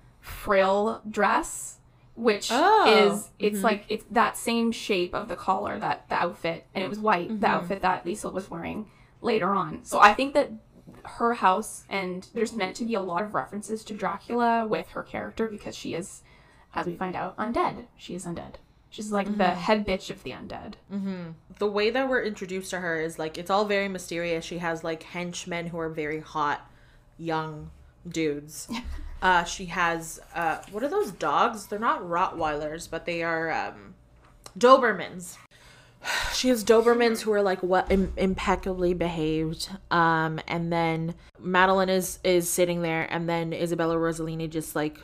frill dress, which Oh. is, it's Mhm. like, it's that same shape of the collar, that the outfit, and it was white, the Mhm. outfit that Liesel was wearing later on. So I think that her house, and there's meant to be a lot of references to Dracula with her character, because she is, as we find out, undead. She is undead. She's like the head bitch of the undead. Mm-hmm. The way that we're introduced to her is like, it's all very mysterious. She has like henchmen who are very hot, young dudes. uh, she has, uh, what are those dogs? They're not Rottweilers, but they are um, Dobermans. She has Dobermans who are like what Im- impeccably behaved. Um, and then Madeline is, is sitting there, and then Isabella Rossellini just like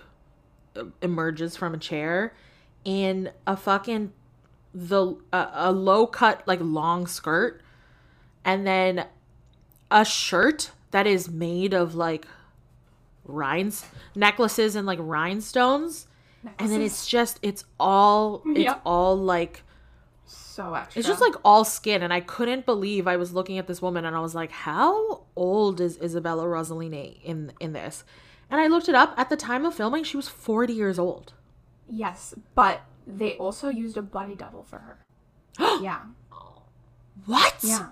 emerges from a chair in a fucking the uh, a low cut like long skirt, and then a shirt that is made of like rhines necklaces and like rhinestones, and then it's just it's all it's Yep. all like So extra. it's just like all skin. And I couldn't believe I was looking at this woman and I was like, how old is Isabella Rossellini in in this? And I looked it up. At the time of filming, she was forty years old. Yes, but they also used a body double for her. Yeah. What? Yeah.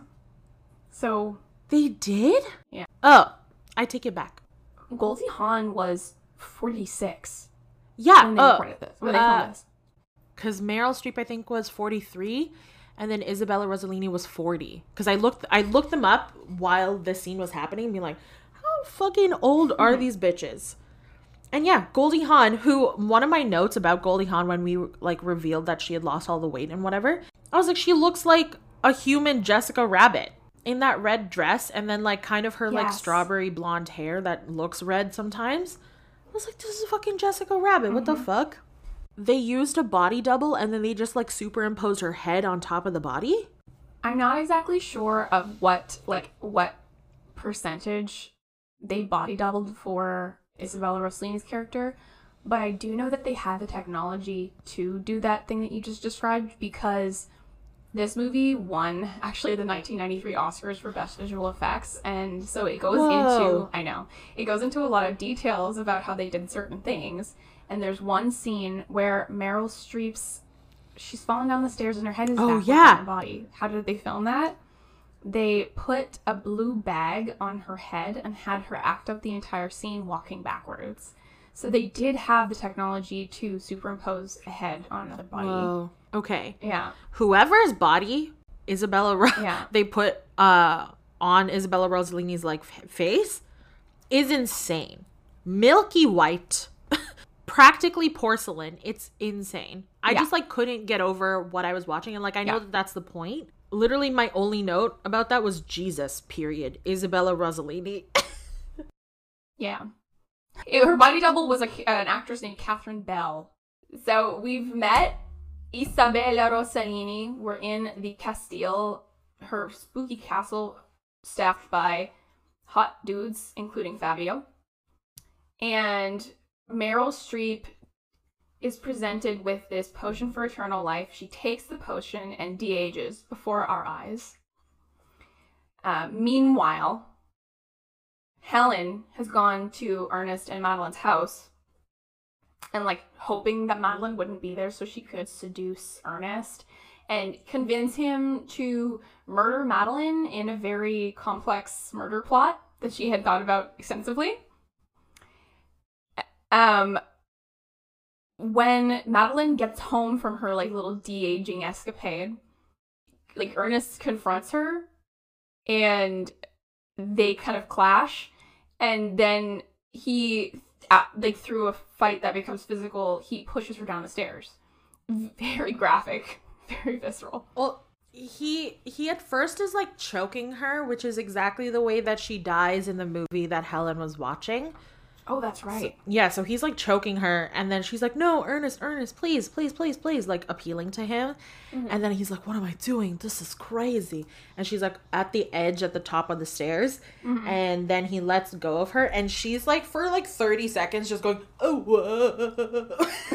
So They did? Yeah. Oh, I take it back. Goldie Hawn was forty-six Yeah. when they Oh, recorded this. When they uh, filmed this. because Meryl Streep I think was forty-three, and then Isabella Rossellini was forty. Because I looked, I looked them up while this scene was happening, and being like, how fucking old are these bitches? And yeah, Goldie Hawn, who one of my notes about Goldie Hawn when we like revealed that she had lost all the weight and whatever, I was like, she looks like a human Jessica Rabbit in that red dress, and then like kind of her like Yes. strawberry blonde hair that looks red sometimes. I was like, this is fucking Jessica Rabbit. What the fuck? They used a body double and then they just like superimposed her head on top of the body. I'm not exactly sure of what like what percentage they body doubled for Isabella Rossellini's character, but I do know that they had the technology to do that thing that you just described, because this movie won actually the nineteen ninety-three Oscars for Best Visual Effects, and so it goes Whoa. into I know it goes into a lot of details about how they did certain things. And there's one scene where Meryl Streep's she's falling down the stairs and her head is Oh, backwards yeah. on her body. How did they film that? They put a blue bag on her head and had her act out the entire scene walking backwards. So they did have the technology to superimpose a head on another body. Whoa. Okay. Yeah. Whoever's body Isabella Ro- Yeah. they put uh on Isabella Rossellini's like f- face is insane. Milky white, practically porcelain. It's insane. I Yeah. just like couldn't get over what I was watching, and like I know Yeah. that that's the point. Literally, my only note about that was Jesus. Period. Isabella Rossellini. Yeah. It- her body double was a, an actress named Catherine Bell. So we've met Isabella Rossellini. We're in the Castile, her spooky castle staffed by hot dudes, including Fabio. And Meryl Streep is presented with this potion for eternal life. She takes the potion and de-ages before our eyes. Uh, meanwhile, Helen has gone to Ernest and Madeline's house and like hoping that Madeline wouldn't be there so she could seduce Ernest and convince him to murder Madeline in a very complex murder plot that she had thought about extensively. Um, when Madeline gets home from her like little de-aging escapade, like Ernest confronts her and they kind of clash, and then he at, like through a fight that becomes physical, he pushes her down the stairs. Very graphic, very visceral. Well, he he at first is like choking her, which is exactly the way that she dies in the movie that Helen was watching. Oh, that's right. So, yeah, so he's like choking her, and then she's like, no, Ernest, Ernest, please, please, please, please, like appealing to him. Mm-hmm. And then he's like, what am I doing? This is crazy. And she's like at the edge at the top of the stairs, mm-hmm. and then he lets go of her, and she's like for like thirty seconds just going, oh,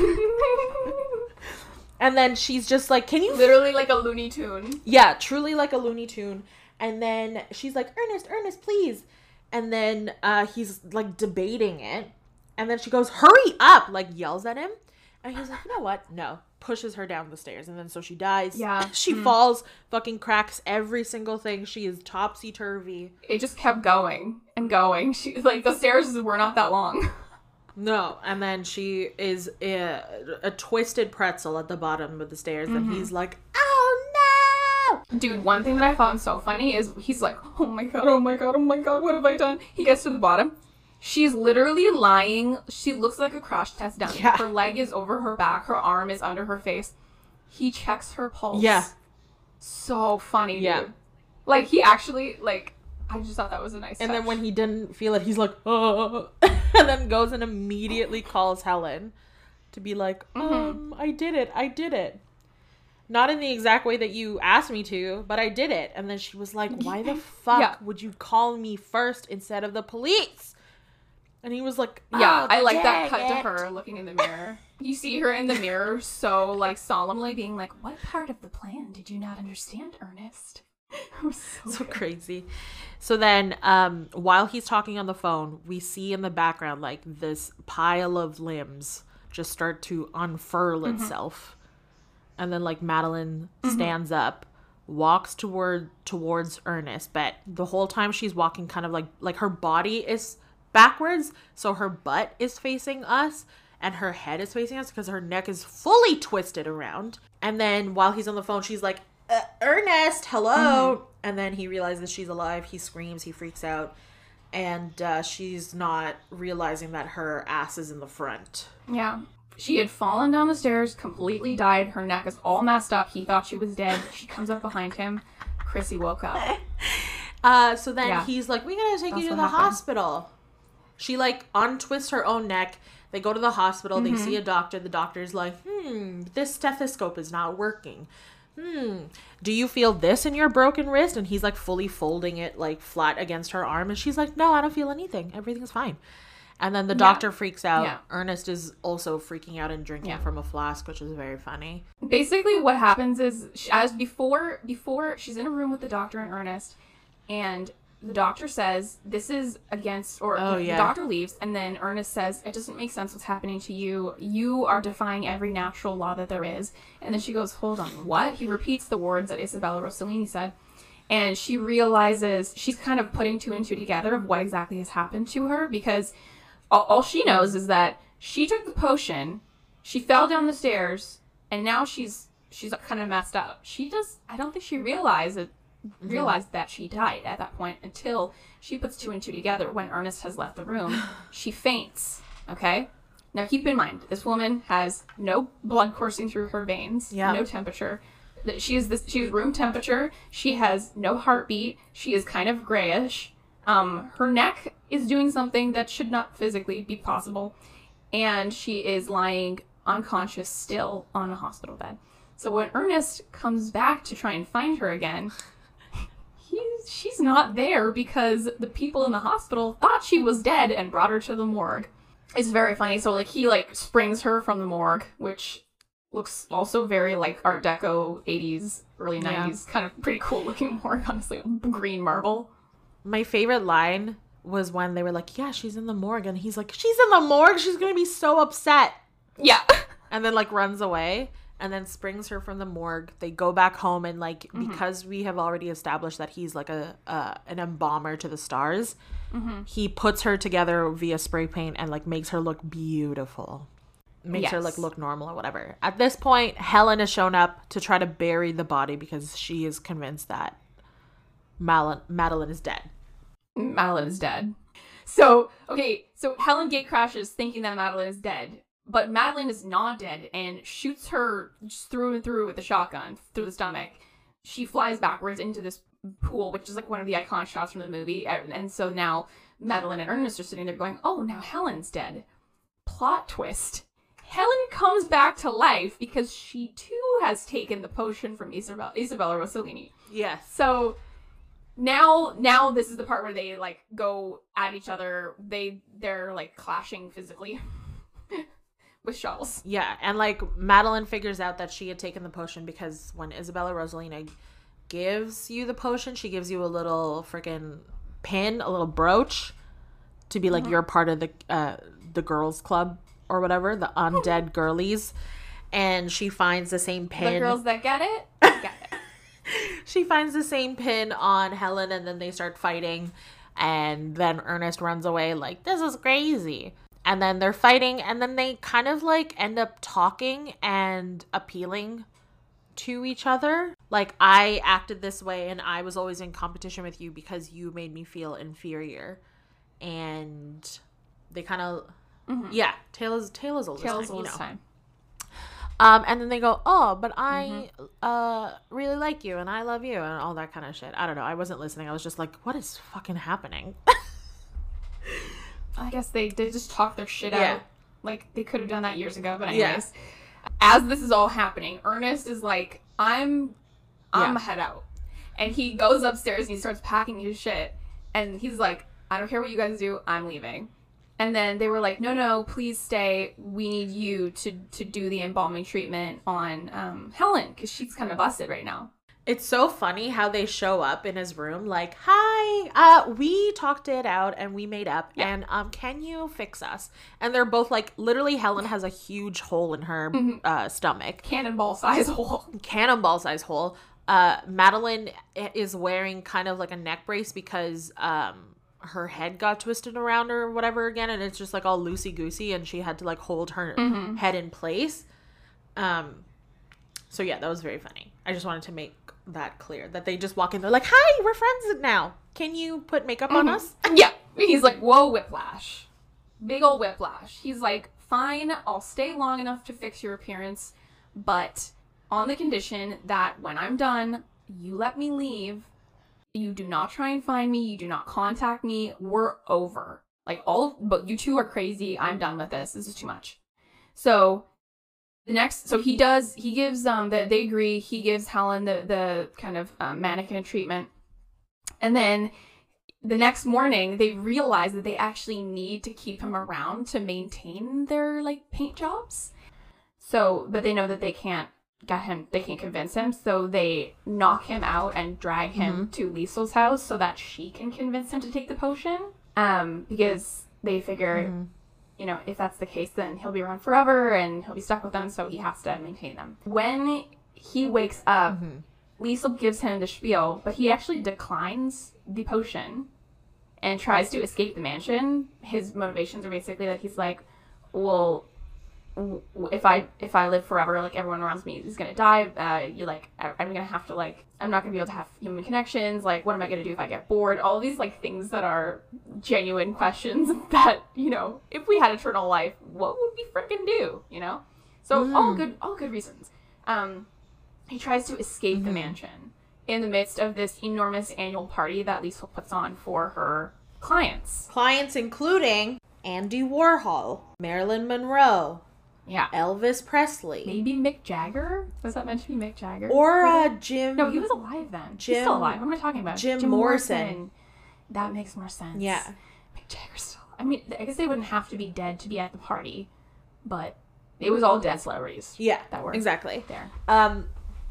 whoa. And then she's just like, can you... Literally like a Looney Tune. Yeah, truly like a Looney Tune. And then she's like, Ernest, Ernest, please. And then uh, he's, like, debating it. And then she goes, hurry up! Like, yells at him. And he's like, you know what? No. Pushes her down the stairs. And then so she dies. Yeah. She mm. falls, fucking cracks every single thing. She is topsy-turvy. It just kept going and going. She Like, the stairs were not that long. No. And then she is a, a twisted pretzel at the bottom of the stairs. Mm-hmm. And he's like, oh, no! Dude, one thing that I found so funny is he's like, oh my god, oh my god, oh my god, what have I done? He gets to the bottom. She's literally lying. She looks like a crash test dummy. Yeah. Her leg is over her back. Her arm is under her face. He checks her pulse. Yeah. So funny, dude. Yeah. Like, he actually, like, I just thought that was a nice And touch. then when he didn't feel it, he's like, oh. And then goes and immediately calls Helen to be like, um, mm-hmm. I did it. I did it. Not in the exact way that you asked me to, but I did it. And then she was like, why the fuck yeah. would you call me first instead of the police? And he was like, oh, yeah, I like that cut it. to her looking in the mirror. You see her in the mirror so, like, solemnly being like, what part of the plan did you not understand, Ernest? It was so, so crazy. So then, um, while he's talking on the phone, we see in the background, like, this pile of limbs just start to unfurl mm-hmm. itself. And then, like, Madeline mm-hmm. stands up, walks toward towards Ernest, but the whole time she's walking kind of like, like her body is backwards, so her butt is facing us, and her head is facing us because her neck is fully twisted around. And then while he's on the phone, she's like, uh, Ernest, hello! Mm-hmm. And then he realizes she's alive, he screams, he freaks out, and uh, she's not realizing that her ass is in the front. Yeah. She had fallen down the stairs, completely died. Her neck is all messed up. He thought she was dead. She comes up behind him. Chrissy woke up. Uh, so then yeah. he's like, we gotta take That's you to the happened. hospital. She, like, untwists her own neck. They go to the hospital. Mm-hmm. They see a doctor. The doctor's like, hmm, this stethoscope is not working. Hmm, do you feel this in your broken wrist? And he's, like, fully folding it, like, flat against her arm. And she's like, no, I don't feel anything. Everything's fine. And then the doctor yeah. freaks out. Yeah. Ernest is also freaking out and drinking yeah. from a flask, which is very funny. Basically, what happens is, as before, before she's in a room with the doctor and Ernest, and the doctor says, this is against, or oh, the yeah. doctor leaves, and then Ernest says, it doesn't make sense what's happening to you. You are defying every natural law that there is. And then she goes, hold on, what? He repeats the words that Isabella Rossellini said. And she realizes, she's kind of putting two and two together of what exactly has happened to her, because all, all she knows is that she took the potion, she fell down the stairs, and now she's she's kind of messed up. She does, I don't think she realized it, realized that she died at that point until she puts two and two together when Ernest has left the room. She faints, okay? Now keep in mind, this woman has no blood coursing through her veins, yeah. no temperature. She is this. She's room temperature. She has no heartbeat. She is kind of grayish. Um, her neck is doing something that should not physically be possible, and she is lying unconscious still on a hospital bed. So when Ernest comes back to try and find her again, he's she's not there because the people in the hospital thought she was dead and brought her to the morgue. It's very funny. So like he like springs her from the morgue, which looks also very like Art Deco eighties, early nineties, yeah. kind of pretty cool looking morgue, honestly. Green marble. My favorite line was when they were like, yeah, she's in the morgue. And he's like, she's in the morgue? She's going to be so upset. Yeah. And then like runs away and then springs her from the morgue. They go back home and like, mm-hmm. because we have already established that he's like a uh, an embalmer to the stars, mm-hmm. he puts her together via spray paint and like makes her look beautiful. Makes yes. her like look normal or whatever. At this point, Helen has shown up to try to bury the body because she is convinced that Mal- Madeline is dead. Madeline is dead. So, okay, so Helen gate crashes thinking that Madeline is dead. But Madeline is not dead and shoots her just through and through with a shotgun through the stomach. She flies backwards into this pool, which is like one of the iconic shots from the movie. And so now Madeline and Ernest are sitting there going, oh, now Helen's dead. Plot twist. Helen comes back to life because she too has taken the potion from Isabella, Isabella Rossellini. Yes. So now, now this is the part where they like go at each other. They they're like clashing physically with shovels. Yeah, and like Madeline figures out that she had taken the potion because when Isabella Rossellini gives you the potion, she gives you a little freaking pin, a little brooch to be like, mm-hmm. you're part of the uh, the girls club or whatever, the undead girlies. And she finds the same pin. The girls that get it, get it. She finds the same pin on Helen, and then they start fighting. And then Ernest runs away like, this is crazy. And then they're fighting, and then they kind of like end up talking and appealing to each other. Like, I acted this way and I was always in competition with you because you made me feel inferior. And they kind of, mm-hmm. yeah, tale is, tale is old as time, old you know. time. Um, and then they go, oh, but I mm-hmm. uh really like you and I love you and all that kind of shit. I don't know. I wasn't listening. I was just like, what is fucking happening? I guess they, they just talk their shit yeah. out. Like, they could have done that years ago, but anyways. Yeah. As this is all happening, Ernest is like, I'm, I'm yeah. head out. And he goes upstairs and he starts packing his shit. And he's like, I don't care what you guys do, I'm leaving. And then they were like, no, no, please stay. We need you to, to do the embalming treatment on um, Helen, because she's kind of busted right now. It's so funny how they show up in his room like, hi, uh, we talked it out and we made up yeah. and um, can you fix us? And they're both like, literally Helen has a huge hole in her mm-hmm. uh, stomach. Cannonball size hole. Cannonball size hole. Uh, Madeline is wearing kind of like a neck brace because um, her head got twisted around or whatever again. And it's just like all loosey-goosey and she had to like hold her mm-hmm. head in place. Um, so yeah, that was very funny. I just wanted to make that clear that they just walk in, they're like, hi, we're friends now, can you put makeup mm-hmm. on us? Yeah. He's like, whoa, whiplash, big old whiplash. He's like, fine, I'll stay long enough to fix your appearance, but on the condition that when I'm done, you let me leave, you do not try and find me, you do not contact me, we're over. Like, all but you two are crazy, I'm done with this, this is too much. So The next, so he does, he gives, um, the, they agree, he gives Helen the, the kind of um, mannequin treatment. And then the next morning, they realize that they actually need to keep him around to maintain their, like, paint jobs. So, but they know that they can't get him, they can't convince him, so they knock him out and drag him mm-hmm. to Liesel's house so that she can convince him to take the potion. Um, because they figure... Mm-hmm. You know, if that's the case, then he'll be around forever and he'll be stuck with them, so he has to maintain them. When he wakes up, mm-hmm. Liesel gives him the spiel, but he actually declines the potion and tries to escape the mansion. His motivations are basically that he's like, well, if I if I live forever, like, everyone around me is gonna die. Uh, you like, I'm gonna have to like, I'm not gonna be able to have human connections. Like, what am I gonna do if I get bored? All these like things that are genuine questions that, you know, if we had eternal life, what would we frickin' do? You know, so mm. all good, all good reasons. Um, he tries to escape mm-hmm. the mansion in the midst of this enormous annual party that Liesel puts on for her clients. Clients including Andy Warhol, Marilyn Monroe. Yeah. Elvis Presley. Maybe Mick Jagger? Was that meant to be Mick Jagger? Or uh, Jim... No, he was alive then. Jim, He's still alive. What am I talking about? Jim, Jim Morrison. Morrison. That makes more sense. Yeah. Mick Jagger's still... I mean, I guess they wouldn't have to be dead to be at the party, but it was all dead celebrities. Yeah, that were exactly. there. Um,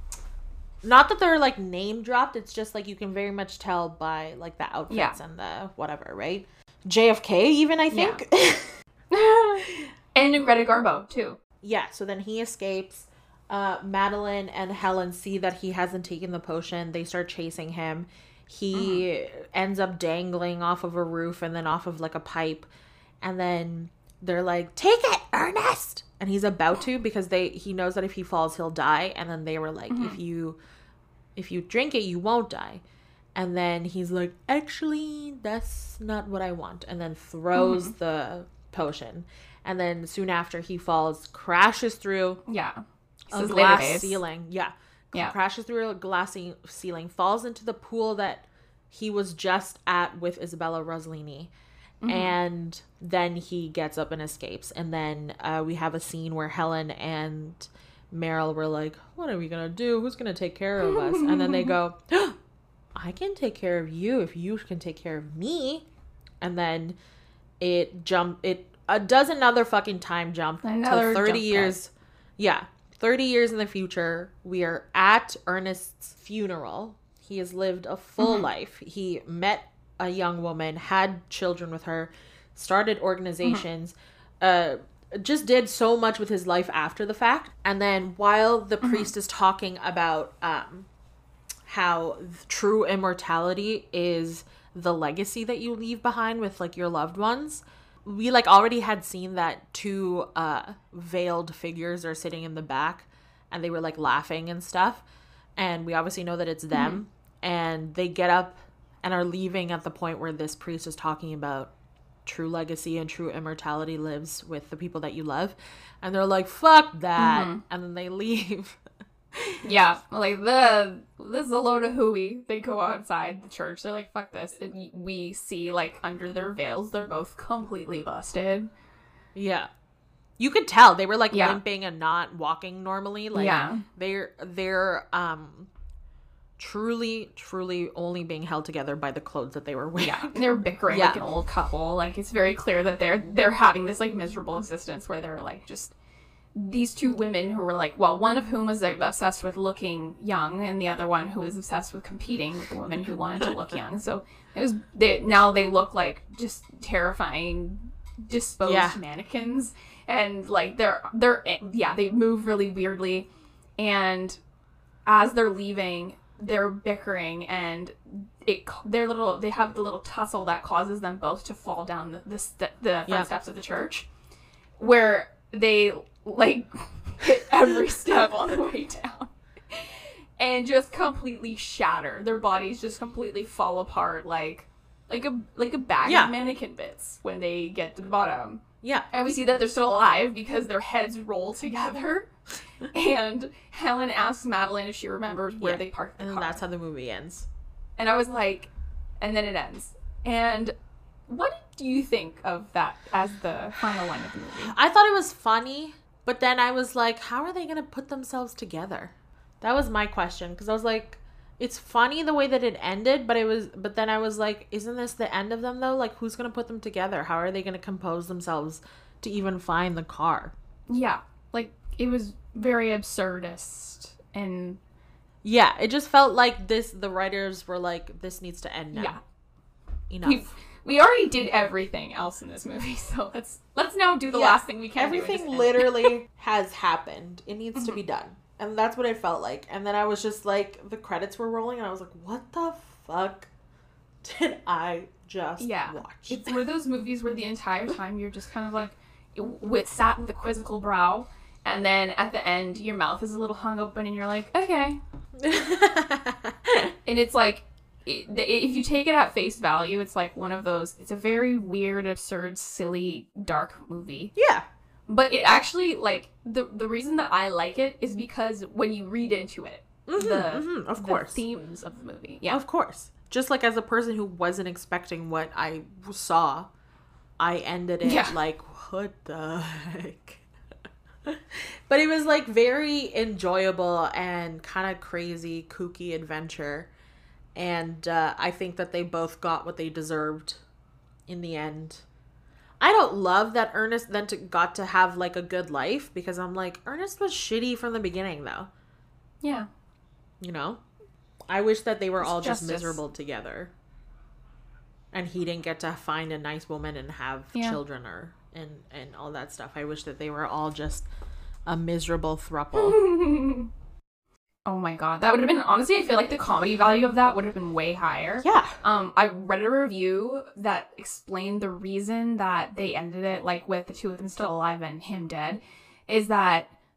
not that they're, like, name dropped. It's just, like, you can very much tell by, like, the outfits yeah. and the whatever, right? J F K even, I think. Yeah. And Greta Garbo, too. Yeah, so then he escapes. Uh, Madeline and Helen see that he hasn't taken the potion. They start chasing him. He mm-hmm. ends up dangling off of a roof and then off of, like, a pipe. And then they're like, take it, Ernest! And he's about to because they he knows that if he falls, he'll die. And then they were like, mm-hmm. if you if you drink it, you won't die. And then he's like, actually, that's not what I want. And then throws mm-hmm. the potion. And then soon after he falls, crashes through yeah. a glass ceiling. Yeah. yeah. Crashes through a glass ceiling, falls into the pool that he was just at with Isabella Rossellini. Mm-hmm. And then he gets up and escapes. And then uh, we have a scene where Helen and Meryl were like, what are we going to do? Who's going to take care of us? And then they go, oh, I can take care of you if you can take care of me. And then it jump it uh, does another fucking time jump another to thirty jump years. Cut. Yeah, thirty years in the future. We are at Ernest's funeral. He has lived a full mm-hmm. life. He met a young woman, had children with her, started organizations, mm-hmm. uh, just did so much with his life after the fact. And then while the mm-hmm. priest is talking about um. how true immortality is the legacy that you leave behind with like your loved ones. We like already had seen that two uh, veiled figures are sitting in the back and they were like laughing and stuff. And we obviously know that it's them. Mm-hmm. And they get up and are leaving at the point where this priest is talking about true legacy and true immortality lives with the people that you love. And they're like, fuck that. Mm-hmm. And then they leave. Yeah, like the this is a load of hooey. They go outside the church. They're like, "Fuck this!" And we see like under their veils, they're both completely busted. Yeah, you could tell they were like yeah. limping and not walking normally. Like yeah. they're they're um truly truly only being held together by the clothes that they were wearing. Yeah, and they're bickering yeah. like an old couple. Like it's very clear that they're they're having this like miserable existence where they're like just. These two women who were like, well, one of whom was like, obsessed with looking young, and the other one who was obsessed with competing with the woman who wanted to look young. So it was they now they look like just terrifying, disposed yeah. mannequins, and like they're they're yeah they move really weirdly, and as they're leaving, they're bickering, and it their little they have the little tussle that causes them both to fall down the the, st- the front yeah. steps of the church, where they. Like, hit every step on the way down. And just completely shatter. Their bodies just completely fall apart like like a like a bag yeah. of mannequin bits when they get to the bottom. Yeah. And we see that they're still alive because their heads roll together. And Helen asks Madeline if she remembers where yeah. they parked the and car. And that's how the movie ends. And I was like, and then it ends. And what do you think of that as the final line of the movie? I thought it was funny. But then I was like, how are they going to put themselves together? That was my question. Because I was like, it's funny the way that it ended. But it was. But then I was like, isn't this the end of them, though? Like, who's going to put them together? How are they going to compose themselves to even find the car? Yeah. Like, it was very absurdist. And... Yeah. It just felt like this. The writers were like, this needs to end now. Yeah. Enough. We've, We already did everything else in this movie, so let's let's now do the yeah, last thing we can. Everything do literally has happened. It needs mm-hmm. to be done. And that's what it felt like. And then I was just like, the credits were rolling, and I was like, what the fuck did I just yeah. watch? It's one of those movies where the entire time you're just kind of like, with sat with a quizzical brow, and then at the end, your mouth is a little hung open, and you're like, okay. And it's like, if you take it at face value, it's like one of those, it's a very weird, absurd, silly, dark movie. Yeah. But it actually, like, the the reason that I like it is because when you read into it, mm-hmm, the, mm-hmm, of course. the themes of the movie. Yeah. Of course. Just like as a person who wasn't expecting what I saw, I ended it yeah. like, what the heck? But it was, like, very enjoyable and kind of crazy, kooky adventure. And uh, I think that they both got what they deserved in the end. I don't love that Ernest then to, got to have, like, a good life. Because I'm like, Ernest was shitty from the beginning, though. Yeah. You know? I wish that they were it's all justice. just miserable together. And he didn't get to find a nice woman and have yeah. children or and, and all that stuff. I wish that they were all just a miserable throuple. Oh my god, that would have been, honestly, I feel like the comedy value of that would have been way higher. Yeah. Um, I read a review that explained the reason that they ended it, like, with the two of them still alive and him dead, is that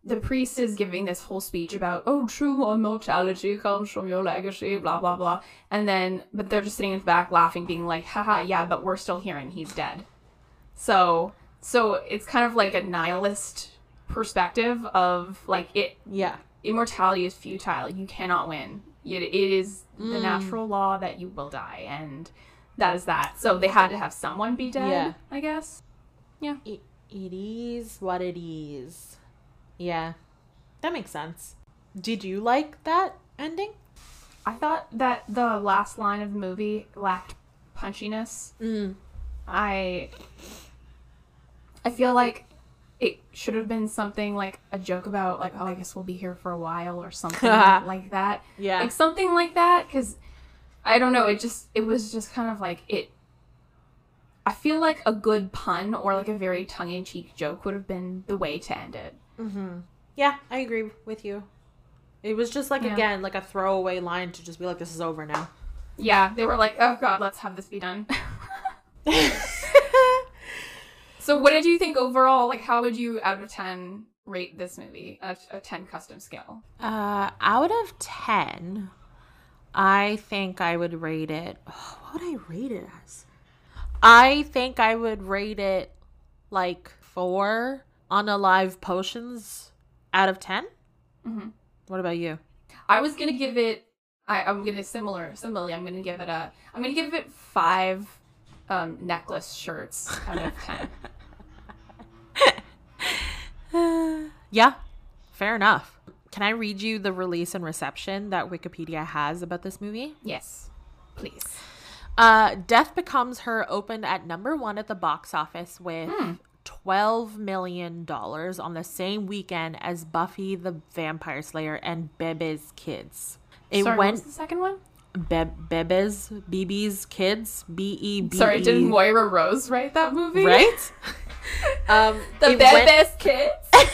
the priest is giving this whole speech about, oh, true immortality comes from your legacy, blah, blah, blah. And then, but they're just sitting in the back laughing, being like, haha, yeah, but we're still here and he's dead. So, so it's kind of like a nihilist perspective of, like, it, Yeah. immortality is futile. You cannot win. It, it is Mm. the natural law that you will die, and that is that. So they had to have someone be dead, Yeah. I guess. Yeah. It, it is what it is. Yeah. That makes sense. Did you like that ending? I thought that the last line of the movie lacked punchiness. Mm. I I feel like it should have been something like a joke about, like, oh, I guess we'll be here for a while or something like that. Yeah. Like something like that, because I don't know, it just, it was just kind of like, it, I feel like a good pun or like a very tongue-in-cheek joke would have been the way to end it. Mm-hmm. Yeah, I agree with you. It was just like, Yeah. again, like a throwaway line to just be like, this is over now. Yeah, they were like, oh god, let's have this be done. So what did you think overall? Like, how would you, out of ten, rate this movie? A, a ten custom scale. Uh, out of ten, I think I would rate it. Oh, what would I rate it as? I think I would rate it like four unalive potions out of ten. Mm-hmm. What about you? I was gonna give it. I, I'm gonna similar. Similarly, I'm gonna give it a. I'm gonna give it five um, necklace shirts out of ten. Yeah, fair enough. Can I read you the release and reception that Wikipedia has about this movie? Yes, please. Uh, Death Becomes Her opened at number one at the box office with Hmm. twelve million dollars on the same weekend as Buffy the Vampire Slayer and Bebe's Kids. It Sorry, went what was the second one? Be- Bebe's, B B's Kids, B E B E. Sorry, did Moira Rose write that movie? Right? um, The it went- best kids.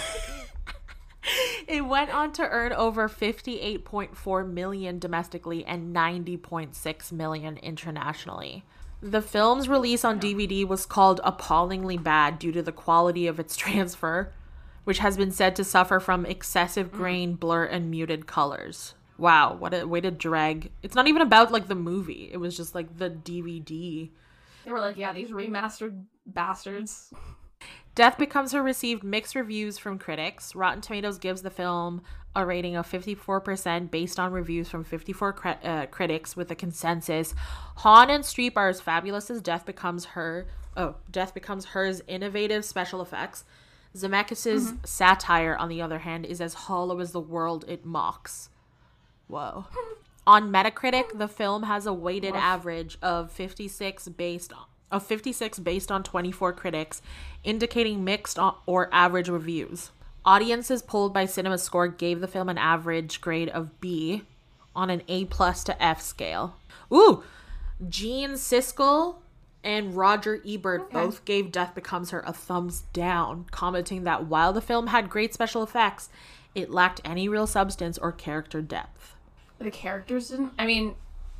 It went on to earn over fifty-eight point four million domestically and ninety point six million internationally. The film's release on D V D was called appallingly bad due to the quality of its transfer, which has been said to suffer from excessive grain, blur, and muted colors. Wow, what a way to drag. It's not even about like the movie. It was just like the D V D. They were like, yeah, these remastered bastards. Death Becomes Her received mixed reviews from critics. Rotten Tomatoes gives the film a rating of fifty-four percent based on reviews from fifty-four cri- uh, critics with a consensus. Hahn and Streep are as fabulous as Death Becomes Her. Oh, Death Becomes Her's innovative special effects. Zemeckis' mm-hmm. satire, on the other hand, is as hollow as the world it mocks. Whoa. On Metacritic, the film has a weighted Woof. average of fifty-six based on of fifty-six based on twenty-four critics, indicating mixed or average reviews. Audiences polled by CinemaScore gave the film an average grade of B on an A plus to F scale. Ooh, Gene Siskel and Roger Ebert okay. both gave Death Becomes Her a thumbs down, commenting that while the film had great special effects, it lacked any real substance or character depth. The characters didn't. I mean,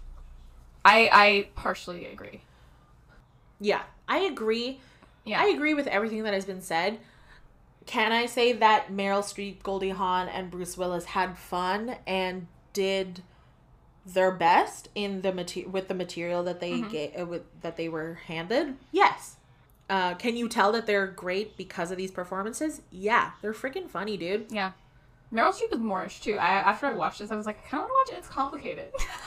I I partially agree. Yeah, I agree. Yeah. I agree with everything that has been said. Can I say that Meryl Streep, Goldie Hawn, and Bruce Willis had fun and did their best in the mater- with the material that they mm-hmm. gave, uh, with, that they were handed? Yes. Uh, can you tell that they're great because of these performances? Yeah, they're freaking funny, dude. Yeah. Meryl Streep is Moorish too. I after I watched this, I was like, I kind of want to watch it. It's complicated.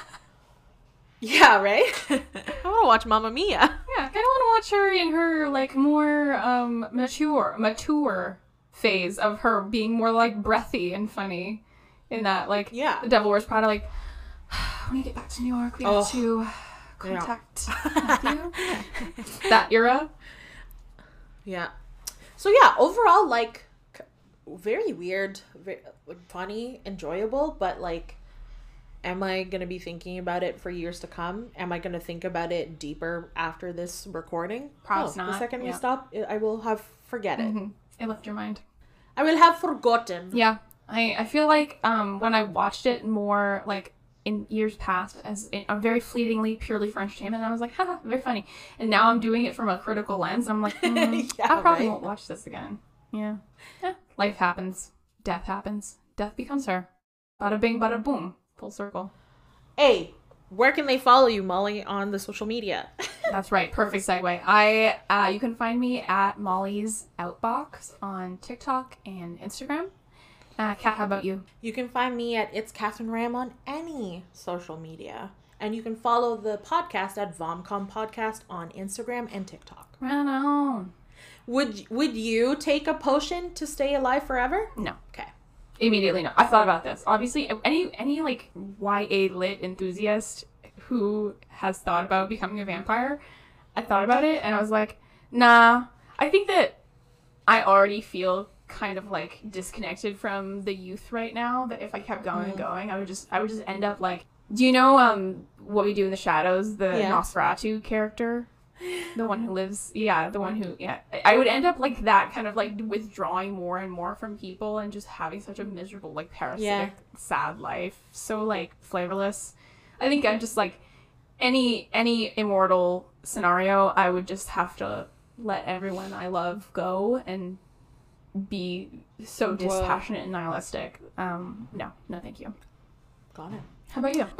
Yeah, right? I want to watch Mamma Mia. Yeah, I kind of want to watch her in her, like, more um, mature, mature phase of her being more, like, breathy and funny in that, like, yeah. The Devil Wears Prada, like, when you get back to New York, we have oh. to contact yeah. Matthew. That era. Yeah. So, yeah, overall, like, very weird, very, funny, enjoyable, but, like, am I going to be thinking about it for years to come? Am I going to think about it deeper after this recording? Probably no, not. The second yeah. we stop, I will have forget it. Mm-hmm. It left your mind. I will have forgotten. Yeah. I, I feel like um, when I watched it more, like, in years past, as in a very fleetingly, purely for entertainment, I was like, haha, very funny. And now I'm doing it from a critical lens. I'm like, mm, yeah, I probably right? won't watch this again. Yeah. Yeah. Life happens. death happens. Death becomes her. Bada bing, bada boom. Full circle. Hey, where can they follow you, Molly, on the social media? That's right. Perfect segue. I uh, you can find me at Molly's Outbox on TikTok and Instagram. Uh, Kat, how about you? You can find me at It's Catherine Ram on any social media. And you can follow the podcast at Vomcom Podcast on Instagram and TikTok. Right on. Would would you take a potion to stay alive forever? No. Okay. Immediately no. I thought about this. Obviously, any any like Y A lit enthusiast who has thought about becoming a vampire, I thought about it and I was like, nah. I think that I already feel kind of like disconnected from the youth right now, that if I kept going and going, I would just I would just end up like, do you know um What We Do in the Shadows, the Yeah. Nosferatu character? The one who lives, yeah, the one who, yeah. I would end up like that, kind of like withdrawing more and more from people and just having such a miserable, like parasitic, Yeah. sad life. So like flavorless. I think I'm just like, any any immortal scenario, I would just have to let everyone I love go and be so Whoa. dispassionate and nihilistic. Um, no, no, thank you. Got it. How about you?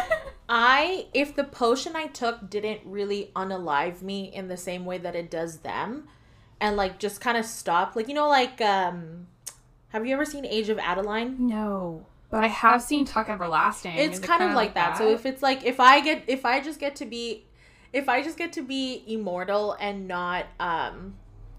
I, if the potion I took didn't really unalive me in the same way that it does them, and like just kind of stop, like, you know, like, um, have you ever seen Age of Adeline? No. But I have seen Tuck Everlasting. It's Is it kind of kinda like that. So if it's like, if I get, if I just get to be, if I just get to be immortal and not, um,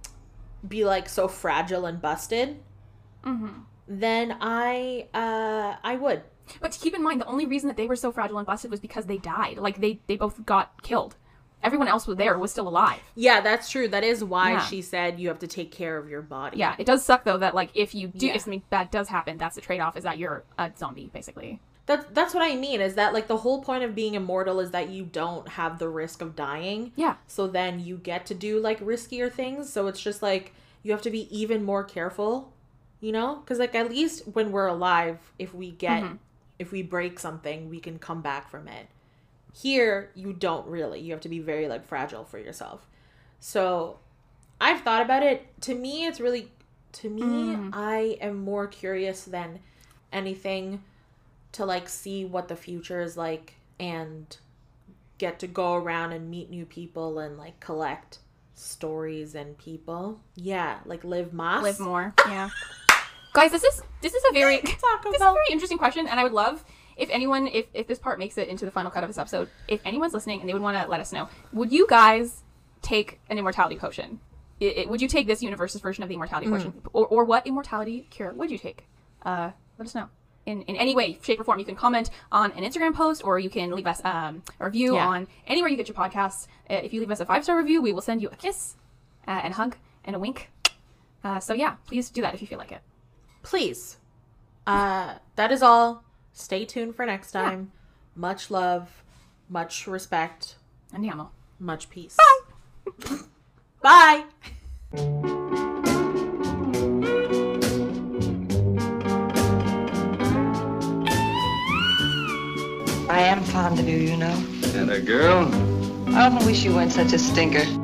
be like so fragile and busted, Mm-hmm. then I, uh, I would. But to keep in mind, the only reason that they were so fragile and busted was because they died. Like, they, they both got killed. Everyone else was there, was still alive. Yeah, that's true. That is why Yeah. she said you have to take care of your body. Yeah, it does suck, though, that, like, if you do, Yeah. if something bad does happen, that's the trade-off, is that you're a zombie, basically. That's that's what I mean, is that like the whole point of being immortal is that you don't have the risk of dying. Yeah. So then you get to do like riskier things. So it's just like you have to be even more careful, you know? Because like at least when we're alive, if we get, Mhm. if we break something, we can come back from it. Here, you don't really. You have to be very like fragile for yourself. So I've thought about it. To me, it's really, to me, Mm. I am more curious than anything to like see what the future is like and get to go around and meet new people and like collect stories and people. Yeah, like live más. Live more, yeah. Guys, this is this is a very Talk this is a about- very interesting question, and I would love if anyone, if, if this part makes it into the final cut of this episode, if anyone's listening and they would want to let us know, would you guys take an immortality potion? It, it, would you take this universe's version of the immortality Mm. potion? Or, or what immortality cure would you take? Uh, let us know. In, in any way, shape, or form. You can comment on an Instagram post, or you can leave us um, a review Yeah. on anywhere you get your podcasts. Uh, if you leave us a five-star review, we will send you a kiss uh, and a hug and a wink. Uh, so yeah, please do that if you feel like it. Please. Uh, that is all. Stay tuned for next time. Much love, much respect, Andiamo. much peace. Bye. I am fond of you, you know. And a girl? I don't wish you weren't such a stinker.